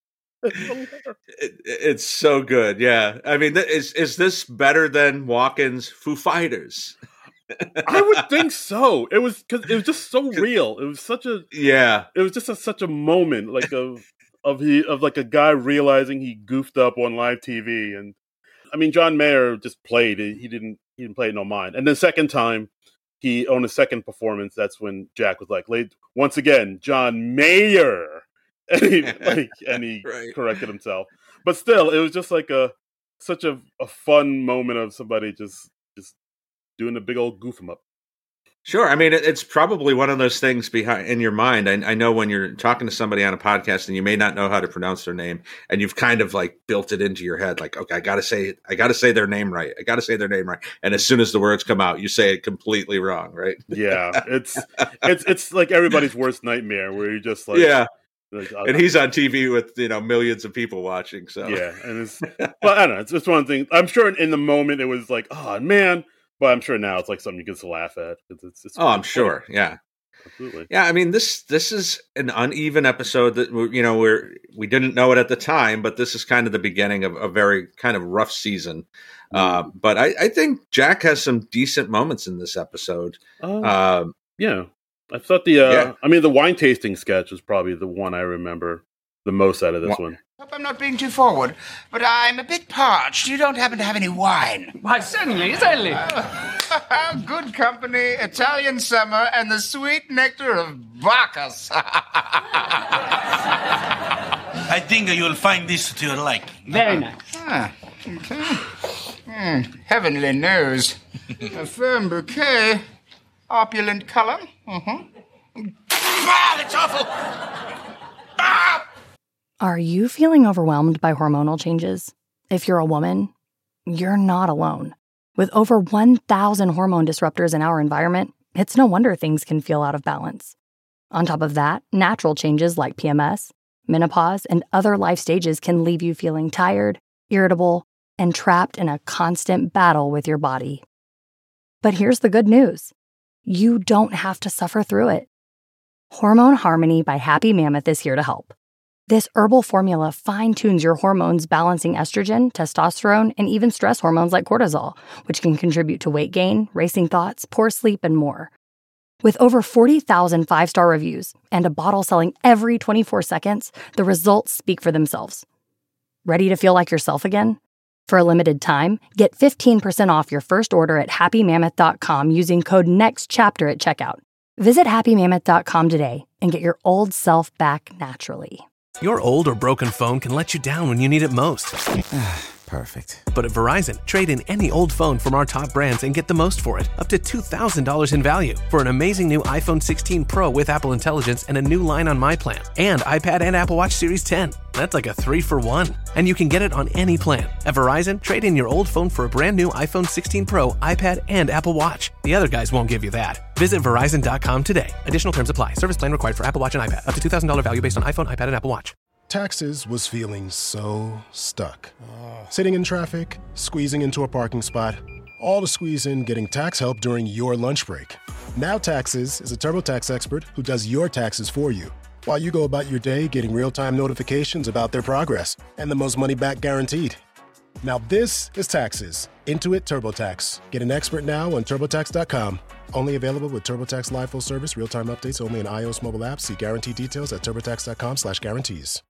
Speaker 7: It's so good. Yeah, I mean, is this better than Walken's Foo Fighters?
Speaker 8: I would think so. It was because it was just so real. It was such a It was just such a moment, of a guy realizing he goofed up on live TV, and I mean, John Mayer just played it. He didn't play it no mind. And the second time, on his second performance, that's when Jack was like, once again, John Mayer. And he corrected himself, but still, it was just such a fun moment of somebody just doing a big old goof 'em up.
Speaker 7: Sure, I mean it's probably one of those things in your mind. I know when you're talking to somebody on a podcast and you may not know how to pronounce their name, and you've kind of built it into your head, okay, I got to say their name right. And as soon as the words come out, you say it completely wrong, right?
Speaker 8: Yeah, it's like everybody's worst nightmare, where you're just
Speaker 7: and he's on TV with millions of people watching. So
Speaker 8: yeah, and but I don't know. It's just one thing. I'm sure in the moment it was like, oh man, but I'm sure now it's something you can laugh at.
Speaker 7: I'm sure. Yeah,
Speaker 8: absolutely.
Speaker 7: Yeah, I mean this is an uneven episode that we didn't know it at the time, but this is kind of the beginning of a very kind of rough season. But I think Jack has some decent moments in this episode.
Speaker 8: Yeah. I thought the wine tasting sketch was probably the one I remember the most out of this one.
Speaker 11: Hope I'm not being too forward, but I'm a bit parched. You don't happen to have any wine?
Speaker 12: Why, certainly.
Speaker 11: Good company, Italian summer, and the sweet nectar of Bacchus.
Speaker 12: I think you'll find this to your liking.
Speaker 11: Very nice. Heavenly nose. A firm bouquet. Opulent color. That's awful.
Speaker 1: Are you feeling overwhelmed by hormonal changes? If you're a woman, you're not alone. With over 1,000 hormone disruptors in our environment, it's no wonder things can feel out of balance. On top of that, natural changes like PMS, menopause, and other life stages can leave you feeling tired, irritable, and trapped in a constant battle with your body. But here's the good news. You don't have to suffer through it. Hormone Harmony by Happy Mammoth is here to help. This herbal formula fine-tunes your hormones, balancing estrogen, testosterone, and even stress hormones like cortisol, which can contribute to weight gain, racing thoughts, poor sleep, and more. With over 40,000 five-star reviews and a bottle selling every 24 seconds, the results speak for themselves. Ready to feel like yourself again? For a limited time, get 15% off your first order at happymammoth.com using code NEXTCHAPTER at checkout. Visit happymammoth.com today and get your old self back naturally.
Speaker 2: Your old or broken phone can let you down when you need it most.
Speaker 3: Perfect.
Speaker 2: But at Verizon, trade in any old phone from our top brands and get the most for it, up to $2,000 in value, for an amazing new iPhone 16 Pro with Apple Intelligence and a new line on My Plan, and iPad and Apple Watch Series 10. That's like a 3-for-1. And you can get it on any plan. At Verizon, trade in your old phone for a brand new iPhone 16 Pro, iPad, and Apple Watch. The other guys won't give you that. Visit Verizon.com today. Additional terms apply. Service plan required for Apple Watch and iPad. Up to $2,000 value based on iPhone, iPad, and Apple Watch.
Speaker 13: Taxes was feeling so stuck. Sitting in traffic, squeezing into a parking spot, all to squeeze in getting tax help during your lunch break. Now Taxes is a TurboTax expert who does your taxes for you, while you go about your day getting real-time notifications about their progress and the most money back guaranteed. Now this is Taxes. Intuit TurboTax. Get an expert now on TurboTax.com. Only available with TurboTax Live Full Service. Real-time updates only in iOS mobile apps. See guarantee details at TurboTax.com/guarantees.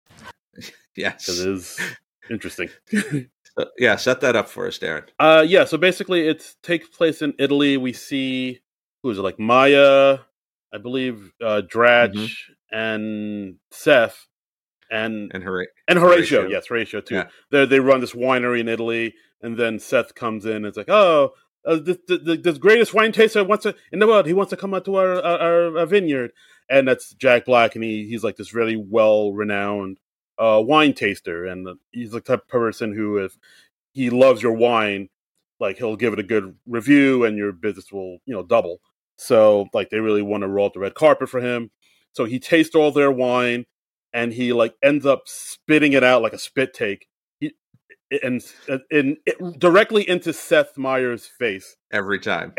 Speaker 7: Yes.
Speaker 8: It is interesting.
Speaker 7: Yeah, set that up for us, Darren.
Speaker 8: Yeah, so basically it takes place in Italy. We see, who is it, like Maya, I believe, Dratch, and Seth, and Horatio. Yes, Horatio too. Yeah. They run this winery in Italy, and then Seth comes in and it's like, oh, the greatest wine taster in the world. He wants to come out to our vineyard. And that's Jack Black, and he's like this really well-renowned wine taster, and he's the type of person who, if he loves your wine, like he'll give it a good review, and your business will, double. So, like, they really want to roll out the red carpet for him. So he tastes all their wine, and he like ends up spitting it out like a spit take, and directly into Seth Meyers' face
Speaker 7: every time.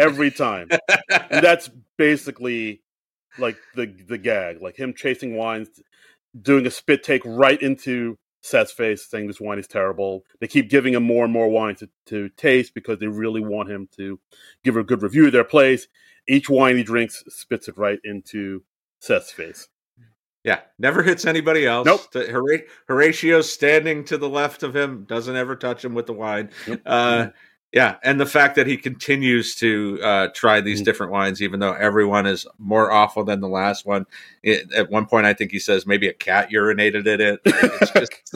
Speaker 8: And that's basically like the gag, like him chasing wines, doing a spit take right into Seth's face, saying this wine is terrible. They keep giving him more and more wine to taste because they really want him to give a good review of their place. Each wine he drinks spits it right into Seth's face.
Speaker 7: Yeah, never hits anybody else.
Speaker 8: Nope.
Speaker 7: Horatio's standing to the left of him, doesn't ever touch him with the wine. Nope. Yeah, and the fact that he continues to try these different wines, even though everyone is more awful than the last one. At one point, I think he says maybe a cat urinated in it. It's just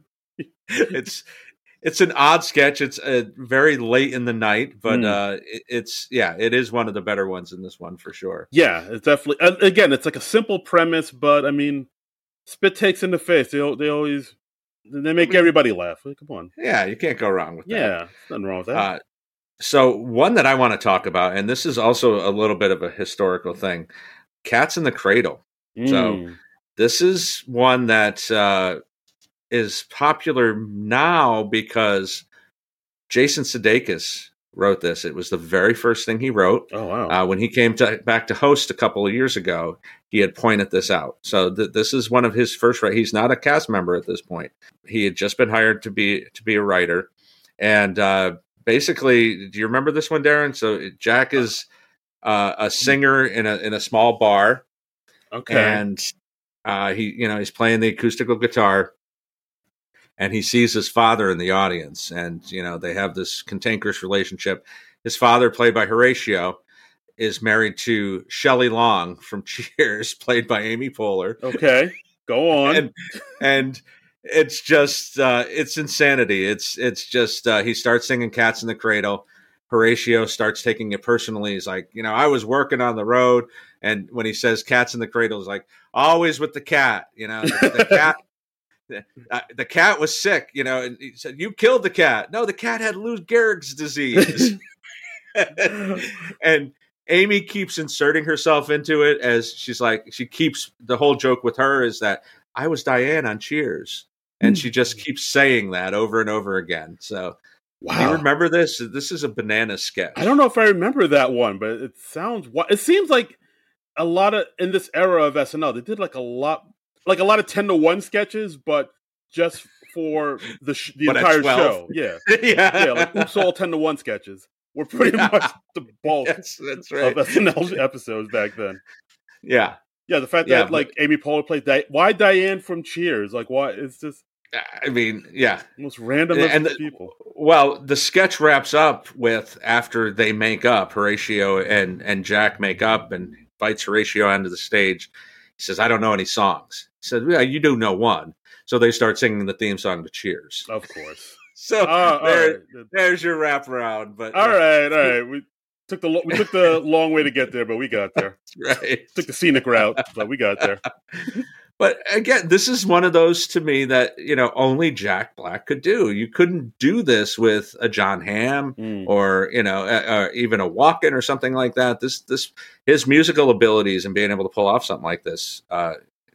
Speaker 7: like it's an odd sketch. It's very late in the night, but it is one of the better ones in this one for sure.
Speaker 8: Yeah, it's definitely. Again, it's like a simple premise, but I mean, spit takes in the face. They make everybody laugh. Come on.
Speaker 7: Yeah, you can't go wrong with that.
Speaker 8: Yeah, nothing wrong with that.
Speaker 7: So one that I want to talk about, and this is also a little bit of a historical thing, Cats in the Cradle. So this is one that is popular now because Jason Sudeikis wrote this. It was the very first thing he wrote.
Speaker 8: Oh, wow.
Speaker 7: When he came back to host a couple of years ago, he had pointed this out. So this is one of his first. He's not a cast member at this point. He had just been hired to be a writer, and basically, do you remember this one, Darren? So Jack is a singer in a small bar.
Speaker 8: Okay,
Speaker 7: and he's playing the acoustical guitar. And he sees his father in the audience, and they have this cantankerous relationship. His father, played by Horatio, is married to Shelley Long from Cheers, played by Amy Poehler.
Speaker 8: Okay, go on.
Speaker 7: and it's just it's insanity. It's just he starts singing "Cats in the Cradle." Horatio starts taking it personally. He's like, I was working on the road, and when he says "Cats in the Cradle," he's like, always with the cat. The cat. The cat was sick, and he said, "You killed the cat." No, the cat had Lou Gehrig's disease. And Amy keeps inserting herself into it as she keeps the whole joke with her is that I was Diane on Cheers. And she just keeps saying that over and over again. So, wow. Do you remember this? This is a banana sketch.
Speaker 8: I don't know if I remember that one, but it seems like a lot of, in this era of SNL, they did like a lot of 10-to-1 sketches, but just for the entire show. Yeah. Yeah, like Oops All 10-to-1 sketches were pretty much the bulk
Speaker 7: that's right.
Speaker 8: of SNL episodes back then.
Speaker 7: Yeah.
Speaker 8: Yeah, the fact that Amy Poehler played why Diane from Cheers? Like, why? It's just,
Speaker 7: I mean, yeah.
Speaker 8: Most random of people.
Speaker 7: Well, the sketch wraps up with, after they make up, Horatio and Jack make up, and invites Horatio onto the stage. He says, I don't know any songs. He said, yeah, you do know one. So they start singing the theme song to Cheers.
Speaker 8: Of course.
Speaker 7: So there's your wraparound. But
Speaker 8: all right. We took the long way to get there, but we got there.
Speaker 7: That's right.
Speaker 8: Took the scenic route, but we got there.
Speaker 7: But again, this is one of those to me that, only Jack Black could do. You couldn't do this with a John Hamm or, even a Walken or something like that. His musical abilities and being able to pull off something like this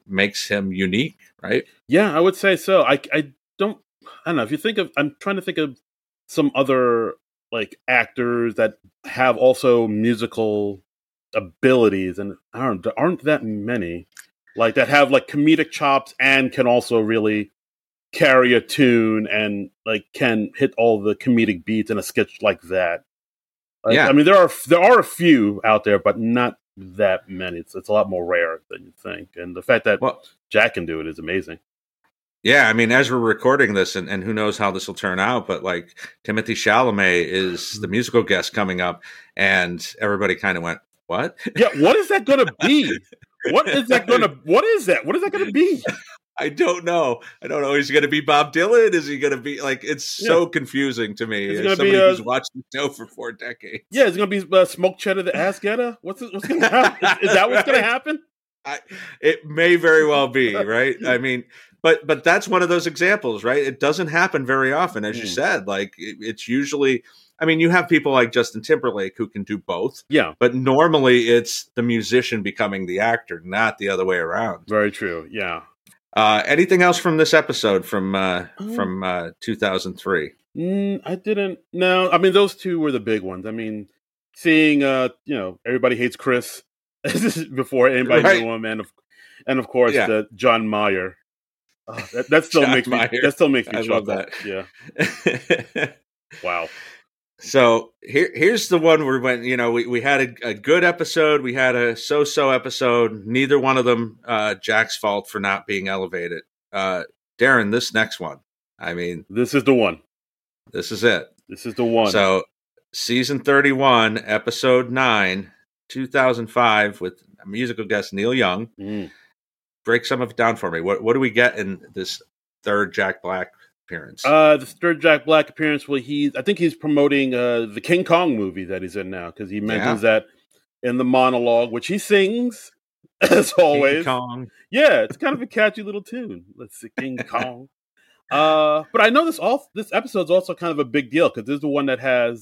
Speaker 7: makes him unique, right?
Speaker 8: Yeah, I would say so. I don't know. If you think of, I'm trying to think of some other like actors that have also musical abilities, and aren't that many like that have like comedic chops and can also really carry a tune and like can hit all the comedic beats in a sketch like that. Like, I mean, there are a few out there, but not that many. It's a lot more rare than you think, and the fact that Jack can do it is amazing.
Speaker 7: Yeah, I mean, as we're recording this, and who knows how this will turn out, but like Timothée Chalamet is the musical guest coming up, and everybody kind of went, "What?
Speaker 8: Yeah, what is that going to be? What is that? What is that going to be?"
Speaker 7: I don't know. Is he going to be Bob Dylan? Is he going to be like? It's so confusing to me. As somebody who's watched the show for 4 decades.
Speaker 8: Yeah, it's going to be Smoke Cheddar the Ass Getter. What's going to happen? Is that what's going to happen?
Speaker 7: It may very well be, right? I mean. But that's one of those examples, right? It doesn't happen very often, as you said. Like it's usually, I mean, you have people like Justin Timberlake who can do both.
Speaker 8: Yeah.
Speaker 7: But normally it's the musician becoming the actor, not the other way around.
Speaker 8: Very true. Yeah.
Speaker 7: Anything else from this episode from 2003?
Speaker 8: I didn't. No, I mean those two were the big ones. I mean, seeing Everybody Hates Chris before anybody knew him, and of course the John Mayer. Oh, that still makes me. That still makes me chuckle. Love that. Yeah. Wow.
Speaker 7: So here's the one where we had a good episode, we had a so-so episode. Neither one of them Jack's fault for not being elevated. Darren, this next one. I mean,
Speaker 8: this is the one.
Speaker 7: This is it.
Speaker 8: This is the one.
Speaker 7: So season 31, episode 9, 2005, with a musical guest Neil Young. Break some of it down for me. What do we get in this third Jack Black appearance?
Speaker 8: The third Jack Black appearance. Well, I think he's promoting the King Kong movie that he's in now, because he mentions that in the monologue, which he sings as always.
Speaker 7: King Kong.
Speaker 8: Yeah, it's kind of a catchy little tune. Let's see, King Kong. But I know this episode's also kind of a big deal because this is the one that has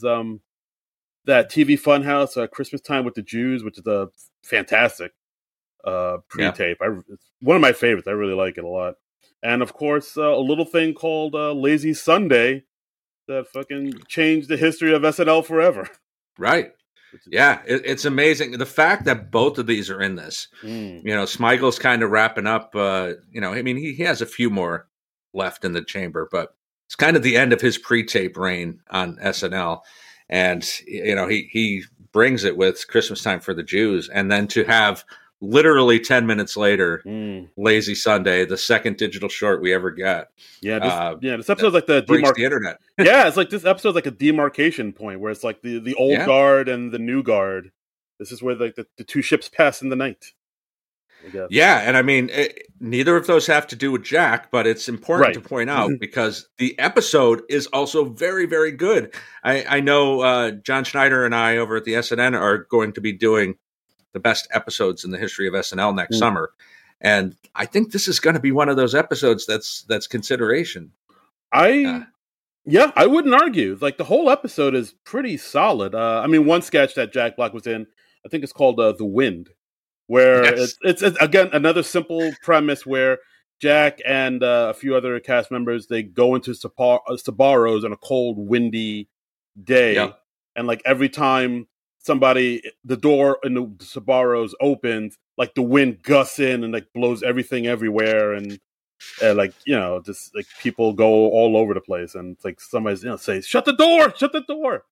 Speaker 8: that TV Funhouse, Christmas Time with the Jews, which is a fantastic pre-tape. It's one of my favorites. I really like it a lot. And of course, a little thing called Lazy Sunday that fucking changed the history of SNL forever.
Speaker 7: Right. Yeah, it's amazing. The fact that both of these are in this. Smigel's kind of wrapping up. I mean, he has a few more left in the chamber, but it's kind of the end of his pre-tape reign on SNL. And, he brings it with Christmas Time for the Jews. And then to have literally 10 minutes later, Lazy Sunday, the second digital short we ever get.
Speaker 8: Yeah, this episode's like the
Speaker 7: internet.
Speaker 8: Yeah, it's like this episode's like a demarcation point where it's like the old guard and the new guard. This is where like the two ships pass in the night.
Speaker 7: Yeah, and I mean, neither of those have to do with Jack, but it's important to point out because the episode is also very, very good. I know John Schneider and I over at the SNN are going to be doing the best episodes in the history of SNL next summer. And I think this is going to be one of those episodes that's consideration.
Speaker 8: I wouldn't argue. Like the whole episode is pretty solid. I mean, one sketch that Jack Black was in, I think it's called The Wind, where it's again, another simple premise where Jack and a few other cast members, they go into Sbarro's on a cold, windy day. Yeah. And like every time the door in the Sbarro's opens, like the wind gusts in and like blows everything everywhere, and just like people go all over the place, and it's like somebody's say, shut the door.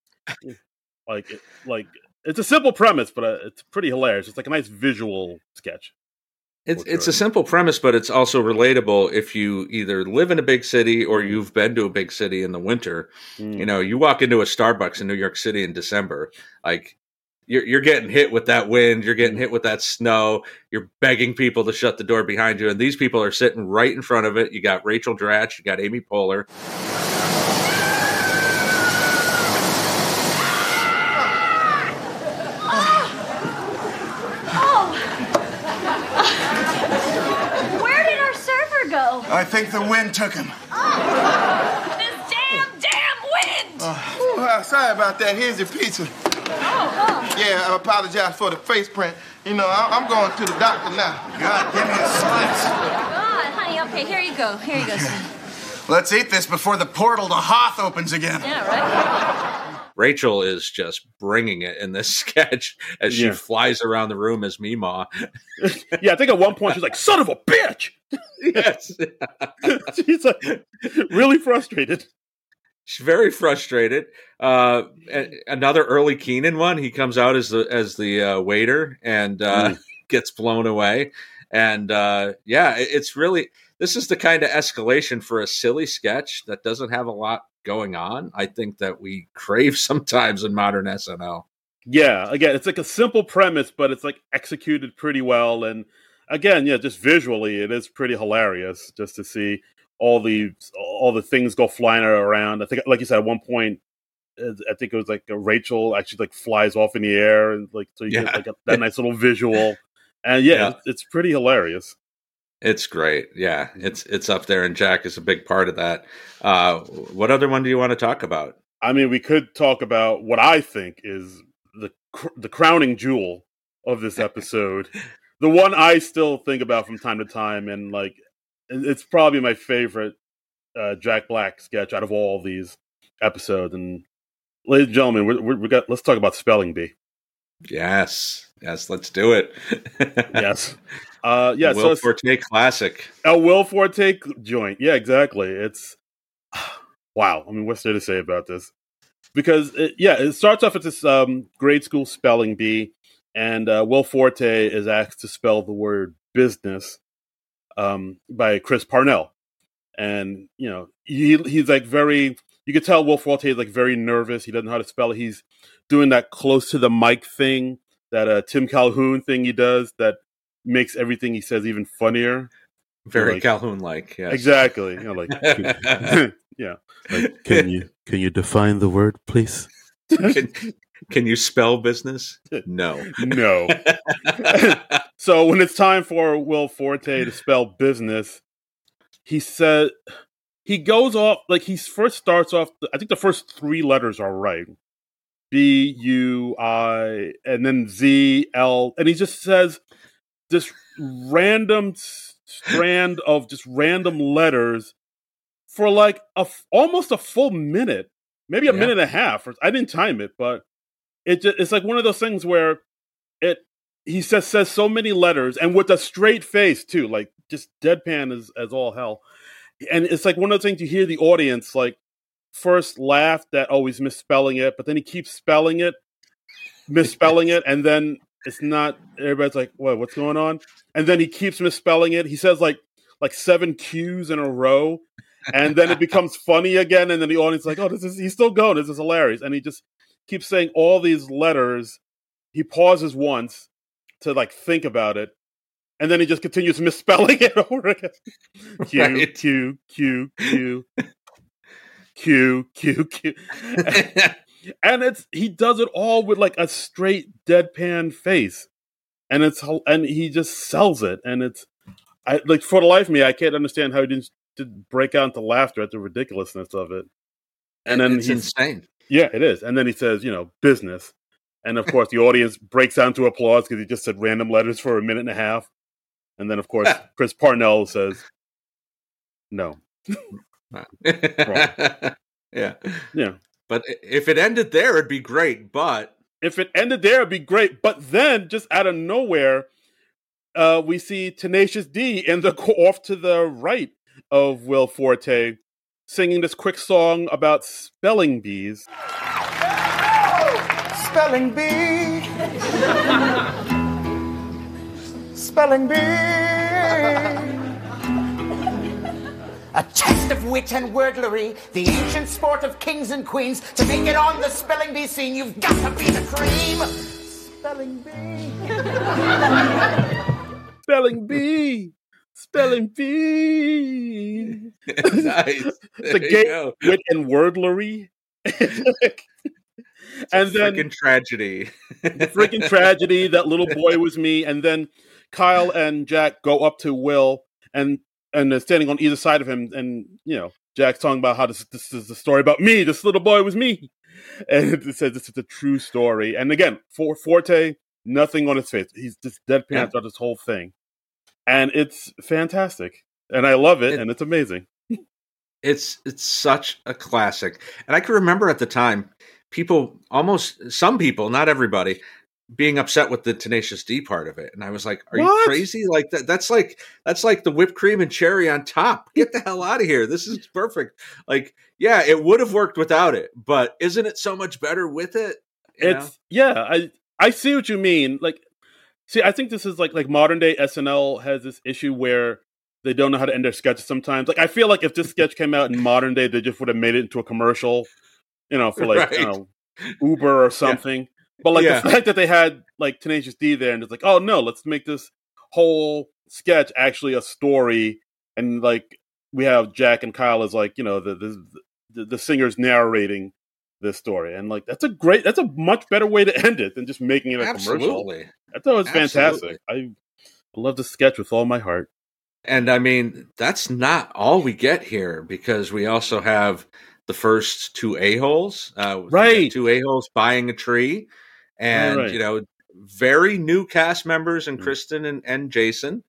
Speaker 8: like it's a simple premise, but it's pretty hilarious. It's like a nice visual sketch.
Speaker 7: It's a simple premise, but it's also relatable if you either live in a big city or you've been to a big city in the winter. You walk into a Starbucks in New York City in December, like you're getting hit with that wind, you're getting hit with that snow, you're begging people to shut the door behind you, and these people are sitting right in front of it. You got Rachel Dratch, you got Amy Poehler.
Speaker 14: I think the wind took him.
Speaker 10: Oh, this damn wind!
Speaker 14: Well, sorry about that. Here's your pizza.
Speaker 15: Yeah, I apologize for the face print. You know, I'm going to the doctor now.
Speaker 14: God, give me a slice.
Speaker 16: God, honey, okay, here you go. Here you go, son.
Speaker 14: Let's eat this before the portal to Hoth opens again.
Speaker 16: Yeah, right?
Speaker 7: Rachel is just bringing it in this sketch as she flies around the room as Meemaw.
Speaker 8: Yeah, I think at one point she's like, "Son of a bitch!"
Speaker 7: Yes.
Speaker 8: She's like really frustrated.
Speaker 7: She's very frustrated. Another early Keenan one. He comes out as the waiter and gets blown away. And it's really, this is the kind of escalation for a silly sketch that doesn't have a lot going on. I think that we crave sometimes in modern SNL.
Speaker 8: Yeah, again, it's like a simple premise, but it's like executed pretty well. And again, just visually, it is pretty hilarious just to see all the things go flying around. I think, like you said, at one point, I think it was like Rachel actually like flies off in the air, and like so you get like that nice little visual. And it's pretty hilarious.
Speaker 7: It's great. Yeah, it's up there, and Jack is a big part of that. What other one do you want to talk about?
Speaker 8: I mean, we could talk about what I think is the crowning jewel of this episode. The one I still think about from time to time, and like it's probably my favorite Jack Black sketch out of all these episodes. And ladies and gentlemen, let's talk about Spelling Bee.
Speaker 7: Yes, let's do it.
Speaker 8: Yes.
Speaker 7: Will Forte classic.
Speaker 8: A Will Forte joint. Yeah, exactly. It's wow. I mean, what's there to say about this? Because it starts off at this grade school spelling bee, and Will Forte is asked to spell the word business by Chris Parnell, and he's like very. You could tell Will Forte is like very nervous. He doesn't know how to spell it. He's doing that close to the mic thing, that Tim Calhoun thing he does that makes everything he says even funnier.
Speaker 7: Very Calhoun-like, yes.
Speaker 8: Exactly. Yeah.
Speaker 17: Like, can you define the word, please?
Speaker 7: Can you spell business? No.
Speaker 8: So when it's time for Will Forte to spell business, he goes off, like he first starts off, I think the first three letters are right. B-U-I, and then Z-L, and he just says this random strand of just random letters for like almost a full minute, maybe a minute and a half. I didn't time it, but it's like one of those things where he says so many letters, and with a straight face too, like just deadpan as all hell. And it's like one of the things you hear the audience like first laugh that he's misspelling it, but then he keeps misspelling it, and then it's not. Everybody's like, what's going on? And then he keeps misspelling it. He says like 7 Q's in a row, and then it becomes funny again. And then the audience is like, he's still going. This is hilarious. And he just keeps saying all these letters. He pauses once to like think about it, and then he just continues misspelling it over again. Q, Q, Q, Q, Q, Q. And he does it all with like a straight deadpan face, and he just sells it. And like for the life of me, I can't understand how he didn't break out into laughter at the ridiculousness of it. And then
Speaker 7: it's insane.
Speaker 8: Yeah, it is. And then he says, business, and of course the audience breaks out into applause because he just said random letters for a minute and a half. And then of course Chris Parnell says, no.
Speaker 7: Yeah.
Speaker 8: But
Speaker 7: if it ended there, it'd be great. But
Speaker 8: then, just out of nowhere, we see Tenacious D off to the right of Will Forte singing this quick song about spelling bees.
Speaker 9: Spelling bee. Spelling bee. A test of wit and wordlery, the ancient sport of kings and queens. To make it on the spelling bee scene, you've got to be the cream. Spelling bee.
Speaker 8: Spelling bee. Spelling bee.
Speaker 7: Nice.
Speaker 8: The game wit and wordlery.
Speaker 7: And then freaking tragedy.
Speaker 8: The freaking tragedy. That little boy was me. And then Kyle and Jack go up to Will and they're standing on either side of him, and Jack's talking about how this is the story about me. This little boy was me, and it says this is a true story. And again, for Forte, nothing on his face. He's just deadpan throughout this whole thing, and it's fantastic. And I love it, and it's amazing.
Speaker 7: It's such a classic. And I can remember at the time, some people, not everybody, being upset with the Tenacious D part of it. And I was like, are you crazy? Like that's like the whipped cream and cherry on top. Get the hell out of here. This is perfect. Like, yeah, it would have worked without it, but isn't it so much better with it?
Speaker 8: I see what you mean. Like, see, I think this is like modern day SNL has this issue where they don't know how to end their sketches sometimes. Like, I feel like if this sketch came out in modern day, they just would have made it into a commercial, for like Uber or something. Yeah. But like the fact that they had like Tenacious D there, and it's like, oh no, let's make this whole sketch actually a story, and like we have Jack and Kyle as like the singers narrating this story, and like that's a much better way to end it than just making it a commercial. I thought it was fantastic. I love the sketch with all my heart.
Speaker 7: And I mean, that's not all we get here, because we also have the first two a-holes. Two a-holes buying a tree. And, very new cast members in Kristen and Jason,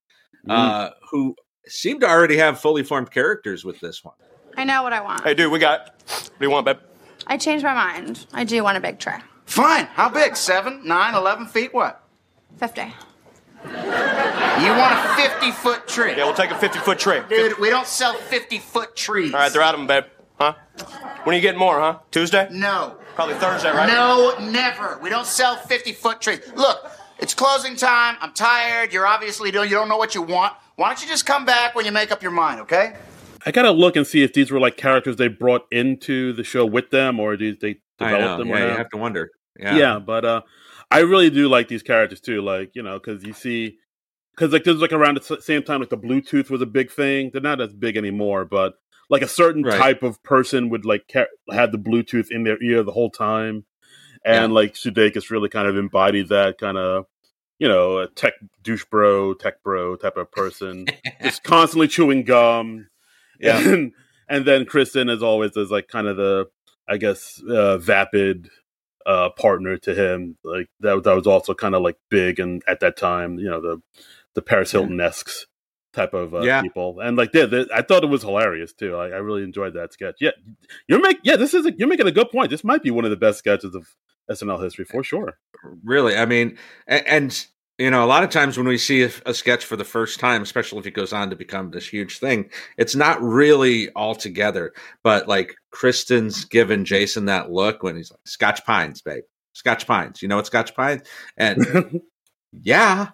Speaker 7: who seem to already have fully formed characters with this one.
Speaker 18: I know what I want.
Speaker 19: Hey, dude, what do you want, babe?
Speaker 18: I changed my mind. I do want a big tray.
Speaker 11: Fine. How big? 7, 9, 11 feet? What?
Speaker 18: 50.
Speaker 11: You want a 50-foot tree?
Speaker 19: Yeah, we'll take a 50-foot tree.
Speaker 11: Dude, we don't sell 50-foot trees.
Speaker 19: All right, they're out of them, babe. Huh? When are you getting more, huh? Tuesday?
Speaker 11: No.
Speaker 19: Probably Thursday, right?
Speaker 11: No, never. We don't sell 50-foot trees. Look, it's closing time. I'm tired. You don't know what you want. Why don't you just come back when you make up your mind, okay?
Speaker 8: I gotta look and see if these were like characters they brought into the show with them, or did they develop them?
Speaker 7: Yeah, you have to wonder.
Speaker 8: Yeah, but I really do like these characters too. Like, because like this was like around the same time like the Bluetooth was a big thing. They're not as big anymore, but like a certain type of person would like have the Bluetooth in their ear the whole time, and like Sudeikis really kind of embodied that kind of a tech bro type of person, just constantly chewing gum. Yeah, and then Kristen, as always, is like kind of the, I guess, vapid partner to him. Like that was also kind of like big, and at that time, the Paris Hilton-esque type of people, and like I thought it was hilarious too. I really enjoyed that sketch. Yeah, you're making a good point. This might be one of the best sketches of SNL history for sure.
Speaker 7: Really, I mean, and a lot of times when we see a sketch for the first time, especially if it goes on to become this huge thing, it's not really all together. But like Kristen's giving Jason that look when he's like, Scotch Pines, babe. Scotch Pines. You know what Scotch Pines? And yeah.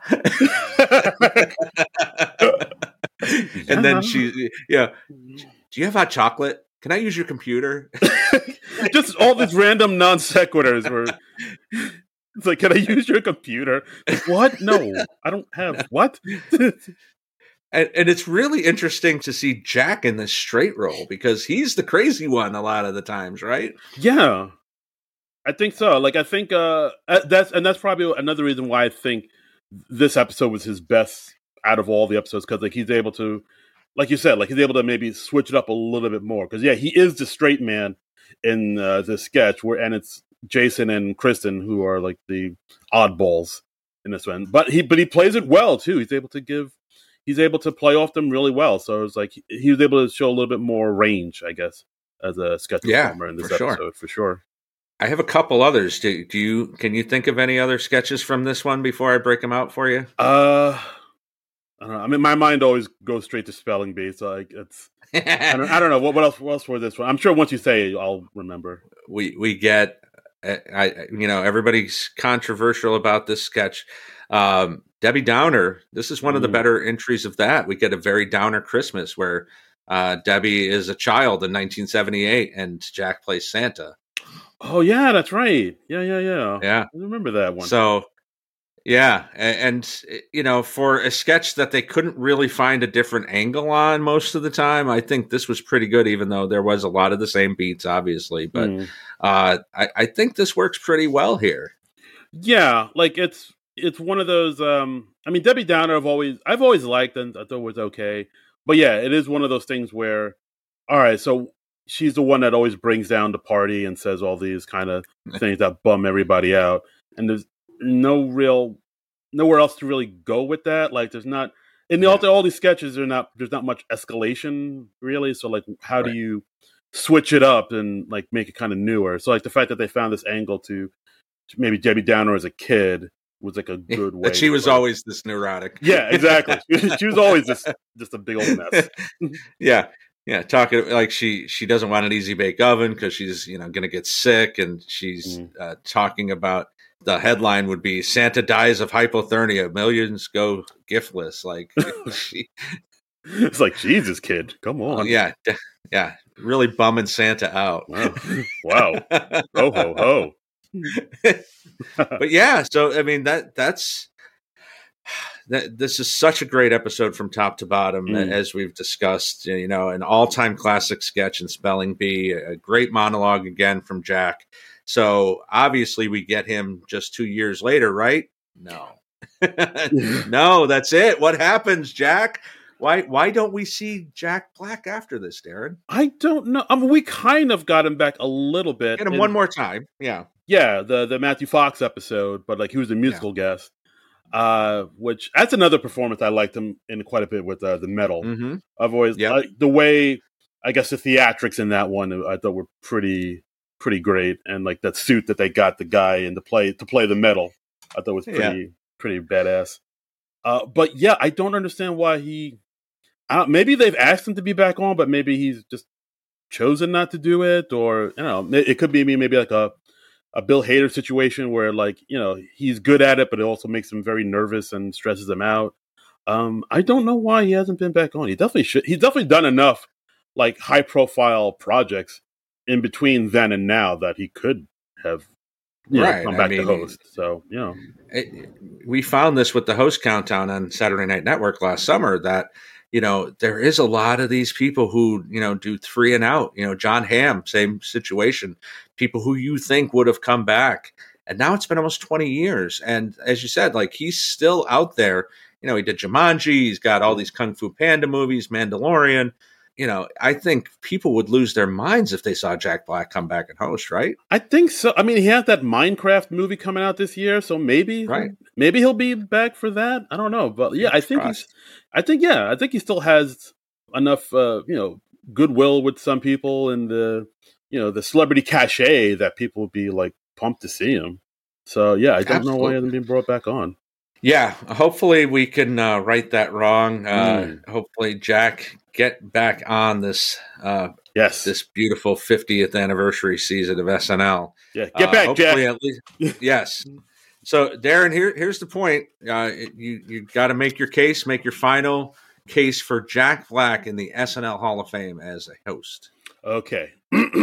Speaker 7: And then she, do you have hot chocolate? Can I use your computer?
Speaker 8: Just all these random non sequiturs were. It's like, can I use your computer? Like, what? No, I don't have what?
Speaker 7: And it's really interesting to see Jack in this straight role, because he's the crazy one a lot of the times, right?
Speaker 8: Yeah, I think so. Like, I think that's probably another reason why I think this episode was his best out of all the episodes, because like he's able to, like you said, like he's able to maybe switch it up a little bit more. Because he is the straight man in this sketch, and it's Jason and Kristen who are like the oddballs in this one, but he plays it well too. He's able to play off them really well. So it's like he was able to show a little bit more range, I guess, as a sketch performer in this episode for sure.
Speaker 7: I have a couple others. Can you think of any other sketches from this one before I break them out for you?
Speaker 8: I don't know. I mean, my mind always goes straight to spelling bee, so like it's. I don't know what else for this one. I'm sure once you say it, I'll remember.
Speaker 7: We get. Everybody's controversial about this sketch. Debbie Downer, this is one of the better entries of that. We get a very Downer Christmas where Debbie is a child in 1978 and Jack plays Santa.
Speaker 8: Oh, yeah, that's right. Yeah. I remember that one.
Speaker 7: So, yeah. And for a sketch that they couldn't really find a different angle on most of the time, I think this was pretty good, even though there was a lot of the same beats, obviously. But I think this works pretty well here.
Speaker 8: Yeah, like it's one of those. I mean, Debbie Downer, I've always liked, and I thought it was okay. But yeah, it is one of those things where, all right, so she's the one that always brings down the party and says all these kind of things that bum everybody out. And there's nowhere else to really go with that. Like there's not in all these sketches. There's not much escalation really. So like, how do you switch it up and like make it kind of newer? So like the fact that they found this angle to maybe Debbie Downer as a kid was like a good way.
Speaker 7: That she was always this neurotic.
Speaker 8: Yeah, exactly. She was always just a big old mess.
Speaker 7: Yeah. Talking like she doesn't want an easy bake oven because she's going to get sick, and she's talking about the headline would be Santa dies of hypothermia, millions go giftless. Like
Speaker 8: it's like Jesus, kid, come on.
Speaker 7: Yeah, really bumming Santa out.
Speaker 8: Wow. Ho ho ho.
Speaker 7: But yeah, so I mean this is such a great episode from top to bottom, as we've discussed. An all-time classic sketch in Spelling Bee, a great monologue again from Jack. So obviously we get him just 2 years later, right? No, no, that's it. What happens, Jack? Why don't we see Jack Black after this, Darren? I
Speaker 8: don't know. I mean, we kind of got him back a little bit.
Speaker 7: Get him one more time. Yeah.
Speaker 8: Yeah, the Matthew Fox episode, but like he was a musical guest. Which that's another performance I liked him in quite a bit with the metal.
Speaker 7: Mm-hmm.
Speaker 8: I've always the way, I guess, the theatrics in that one I thought were pretty great, and like that suit that they got the guy in to play the metal, I thought was pretty badass. But yeah, I don't understand why maybe they've asked him to be back on, but maybe he's just chosen not to do it, or it could be maybe like a Bill Hader situation where like, he's good at it, but it also makes him very nervous and stresses him out. I don't know why he hasn't been back on. He definitely should. He's definitely done enough like high profile projects in between then and now that he could have come back to host. So,
Speaker 7: we found this with the Host Countdown on Saturday Night Network last summer that, there is a lot of these people who, do 3 and out. John Hamm, same situation. People who you think would have come back. And now it's been almost 20 years. And as you said, like he's still out there. He did Jumanji. He's got all these Kung Fu Panda movies, Mandalorian. I think people would lose their minds if they saw Jack Black come back and host, right?
Speaker 8: I think so. I mean, he has that Minecraft movie coming out this year, so maybe he'll be back for that. I don't know, but yeah, I think he still has enough, goodwill with some people and the celebrity cachet that people would be like pumped to see him. So yeah, I don't know why he hasn't been brought back on.
Speaker 7: Yeah, hopefully we can right that wrong. Hopefully Jack get back on this this beautiful 50th anniversary season of SNL.
Speaker 8: Yeah, get back, Jack.
Speaker 7: At least, yes. So Darren, here's the point. You got to make your case, make your final case for Jack Black in the SNL Hall of Fame as a host.
Speaker 8: Okay.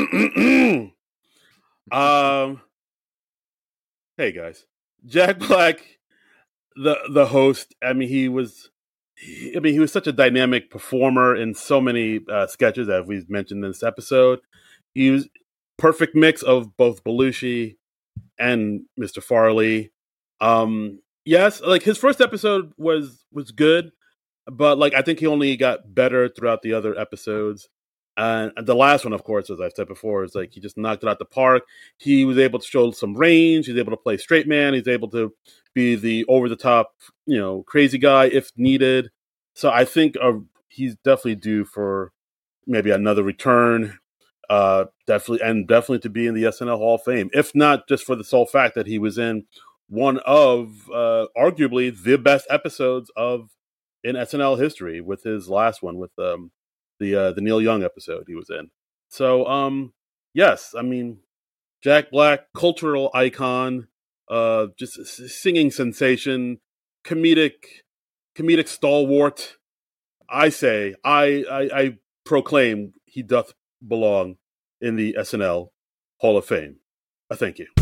Speaker 8: Hey guys, Jack Black, the host. I mean, he was such a dynamic performer in so many sketches, as we've mentioned in this episode. He was perfect mix of both Belushi and Mr. Farley. Yes, like his first episode was good, but like I think he only got better throughout the other episodes. And the last one, of course, as I've said before, is like he just knocked it out the park. He was able to show some range. He's able to play straight man. He's able to be the over the top, crazy guy if needed. So I think he's definitely due for maybe another return. Definitely to be in the SNL Hall of Fame, if not just for the sole fact that he was in one of arguably the best episodes in SNL history with his last one with the Neil Young episode he was in. So yes, I mean Jack Black, cultural icon, just singing sensation, comedic stalwart. I say, I proclaim he doth belong in the SNL Hall of Fame. I thank you.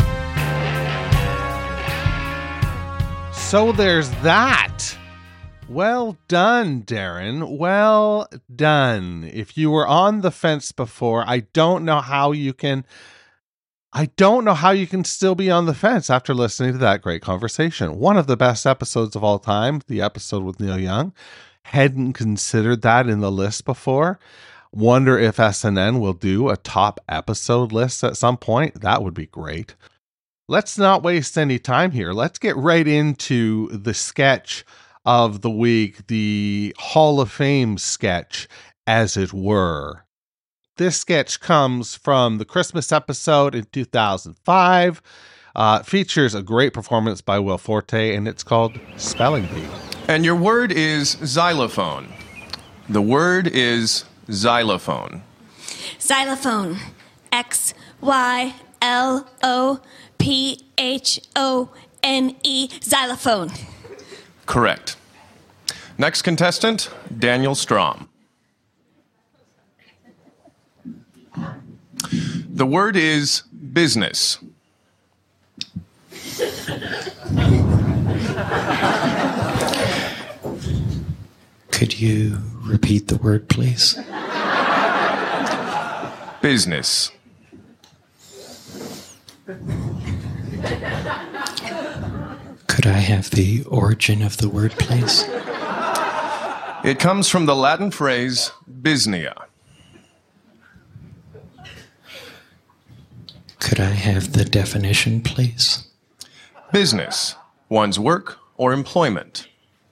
Speaker 5: So there's that. Well done, Darren. Well done. If you were on the fence before, I don't know how you can still be on the fence after listening to that great conversation. One of the best episodes of all time, the episode with Neil Young. Hadn't considered that in the list before. Wonder if SNN will do a top episode list at some point. That would be great. Let's not waste any time here. Let's get right into the sketch of the week, the Hall of Fame sketch, as it were. This sketch comes from the Christmas episode in 2005. Features a great performance by Will Forte, and it's called Spelling Bee.
Speaker 20: And your word is xylophone. The word is xylophone.
Speaker 21: Xylophone. Xylophone. Xylophone.
Speaker 20: Correct. Next contestant, Daniel Strom. The word is business.
Speaker 22: Could you repeat the word, please?
Speaker 20: Business.
Speaker 22: Could I have the origin of the word, please?
Speaker 20: It comes from the Latin phrase bisnia.
Speaker 22: Could I have the definition, please?
Speaker 20: Business, one's work or employment.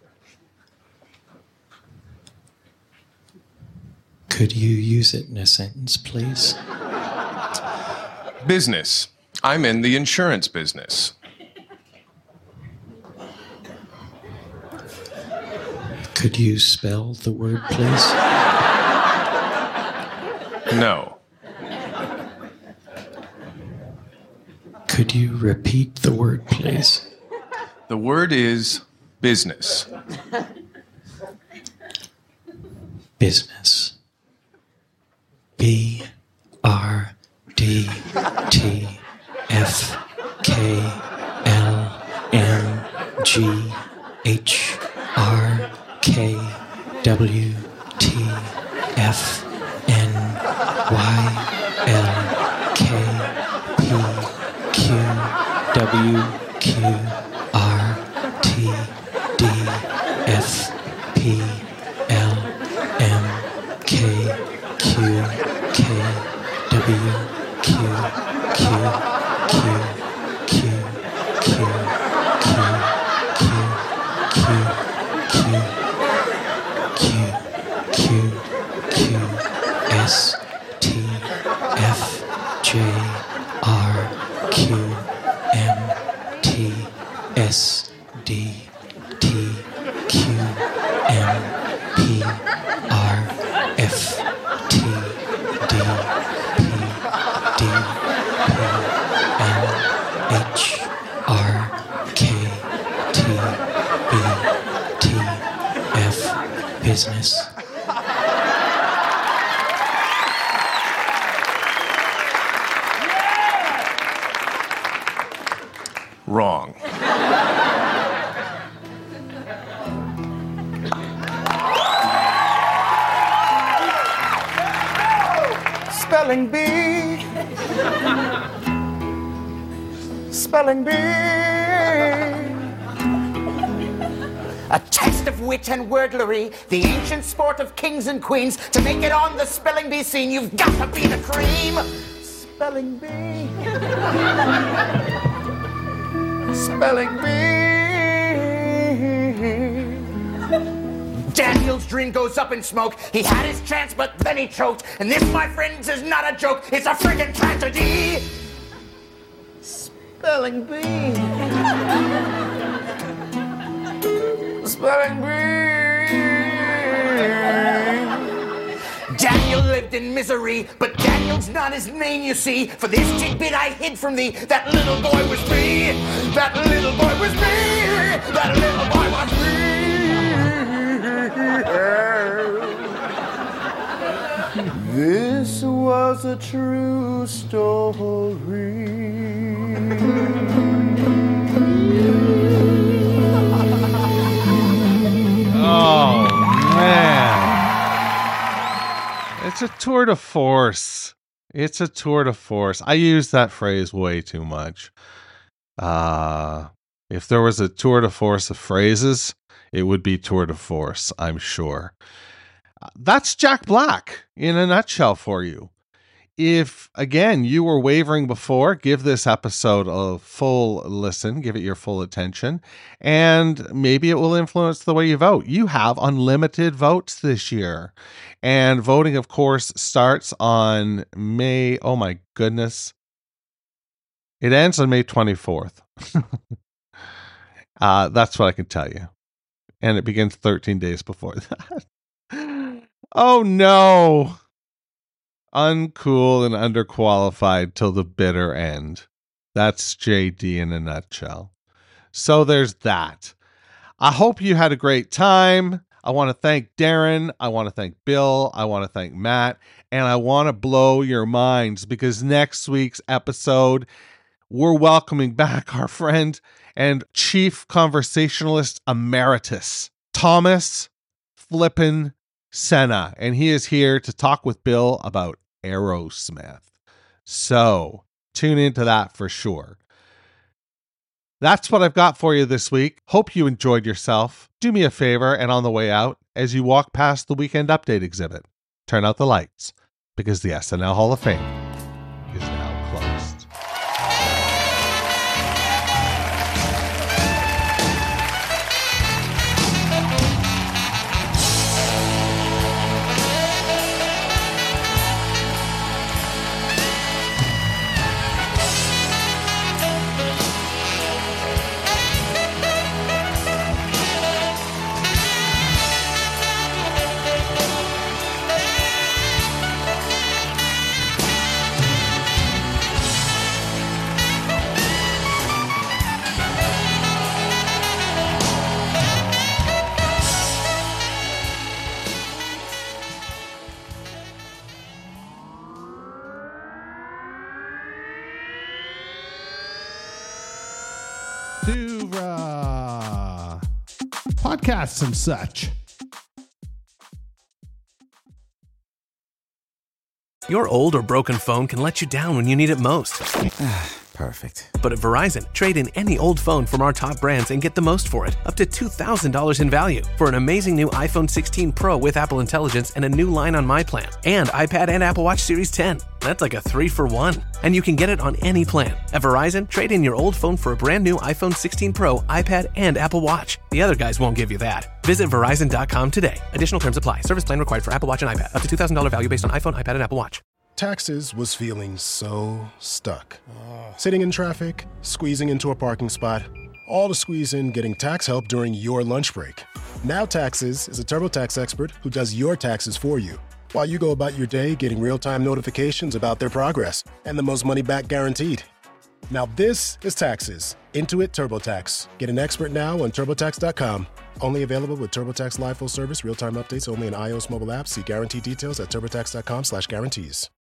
Speaker 22: Could you use it in a sentence, please?
Speaker 20: Business. I'm in the insurance business.
Speaker 22: Could you spell the word, please?
Speaker 20: No.
Speaker 22: Could you repeat the word, please?
Speaker 20: The word is business.
Speaker 22: Business. Business.
Speaker 20: Wrong.
Speaker 9: Spelling bee. Spelling bee.
Speaker 11: A test of wit and wordlery, the ancient sport of kings and queens. To make it on the spelling bee scene, you've got to be the cream. Spelling bee. Spelling bee. Daniel's dream goes up in smoke. He had his chance, but then he choked. And this, my friends, is not a joke. It's a friggin' tragedy. Spelling bee. Spelling bee. Daniel lived in misery, but Daniel's not his name, you see. For this tidbit I hid from thee, that little boy was me. That little boy was me. That little boy was me. This was a true story.
Speaker 5: It's a tour de force. It's a tour de force. I use that phrase way too much. If there was a tour de force of phrases, it would be tour de force, I'm sure. That's Jack Black in a nutshell for you. If, again, you were wavering before, give this episode a full listen, give it your full attention, and maybe it will influence the way you vote. You have unlimited votes this year. And voting, of course, starts on May, oh my goodness. It ends on May 24th. That's what I can tell you. And it begins 13 days before that. Oh no. Uncool and underqualified till the bitter end. That's JD in a nutshell. So there's that. I hope you had a great time. I want to thank Darren. I want to thank Bill. I want to thank Matt. And I want to blow your minds because next week's episode, we're welcoming back our friend and chief conversationalist emeritus, Thomas Flippin' Senna. And he is here to talk with Bill about Aerosmith. So tune into that for sure. That's what I've got for you this week. Hope you enjoyed yourself. Do me a favor, and on the way out, as you walk past the Weekend Update exhibit, turn out the lights, because the SNL Hall of Fame is now closed.
Speaker 4: Podcasts and such.
Speaker 2: Your old or broken phone can let you down when you need it most.
Speaker 3: Perfect.
Speaker 2: But at Verizon, trade in any old phone from our top brands and get the most for it, up to $2,000 in value, for an amazing new iPhone 16 Pro with Apple Intelligence and a new line on My Plan, and iPad and Apple Watch Series 10. That's like a 3-for-1. And you can get it on any plan. At Verizon, trade in your old phone for a brand new iPhone 16 Pro, iPad, and Apple Watch. The other guys won't give you that. Visit Verizon.com today. Additional terms apply. Service plan required for Apple Watch and iPad. Up to $2,000 value based on iPhone, iPad, and Apple Watch.
Speaker 13: Taxes was feeling so stuck. Sitting in traffic, squeezing into a parking spot, all to squeeze in getting tax help during your lunch break. Now Taxes is a TurboTax expert who does your taxes for you, while you go about your day getting real-time notifications about their progress and the most money back guaranteed. Now this is Taxes. Intuit TurboTax. Get an expert now on TurboTax.com. Only available with TurboTax Live Full Service, real-time updates only in iOS mobile apps. See guarantee details at TurboTax.com/guarantees.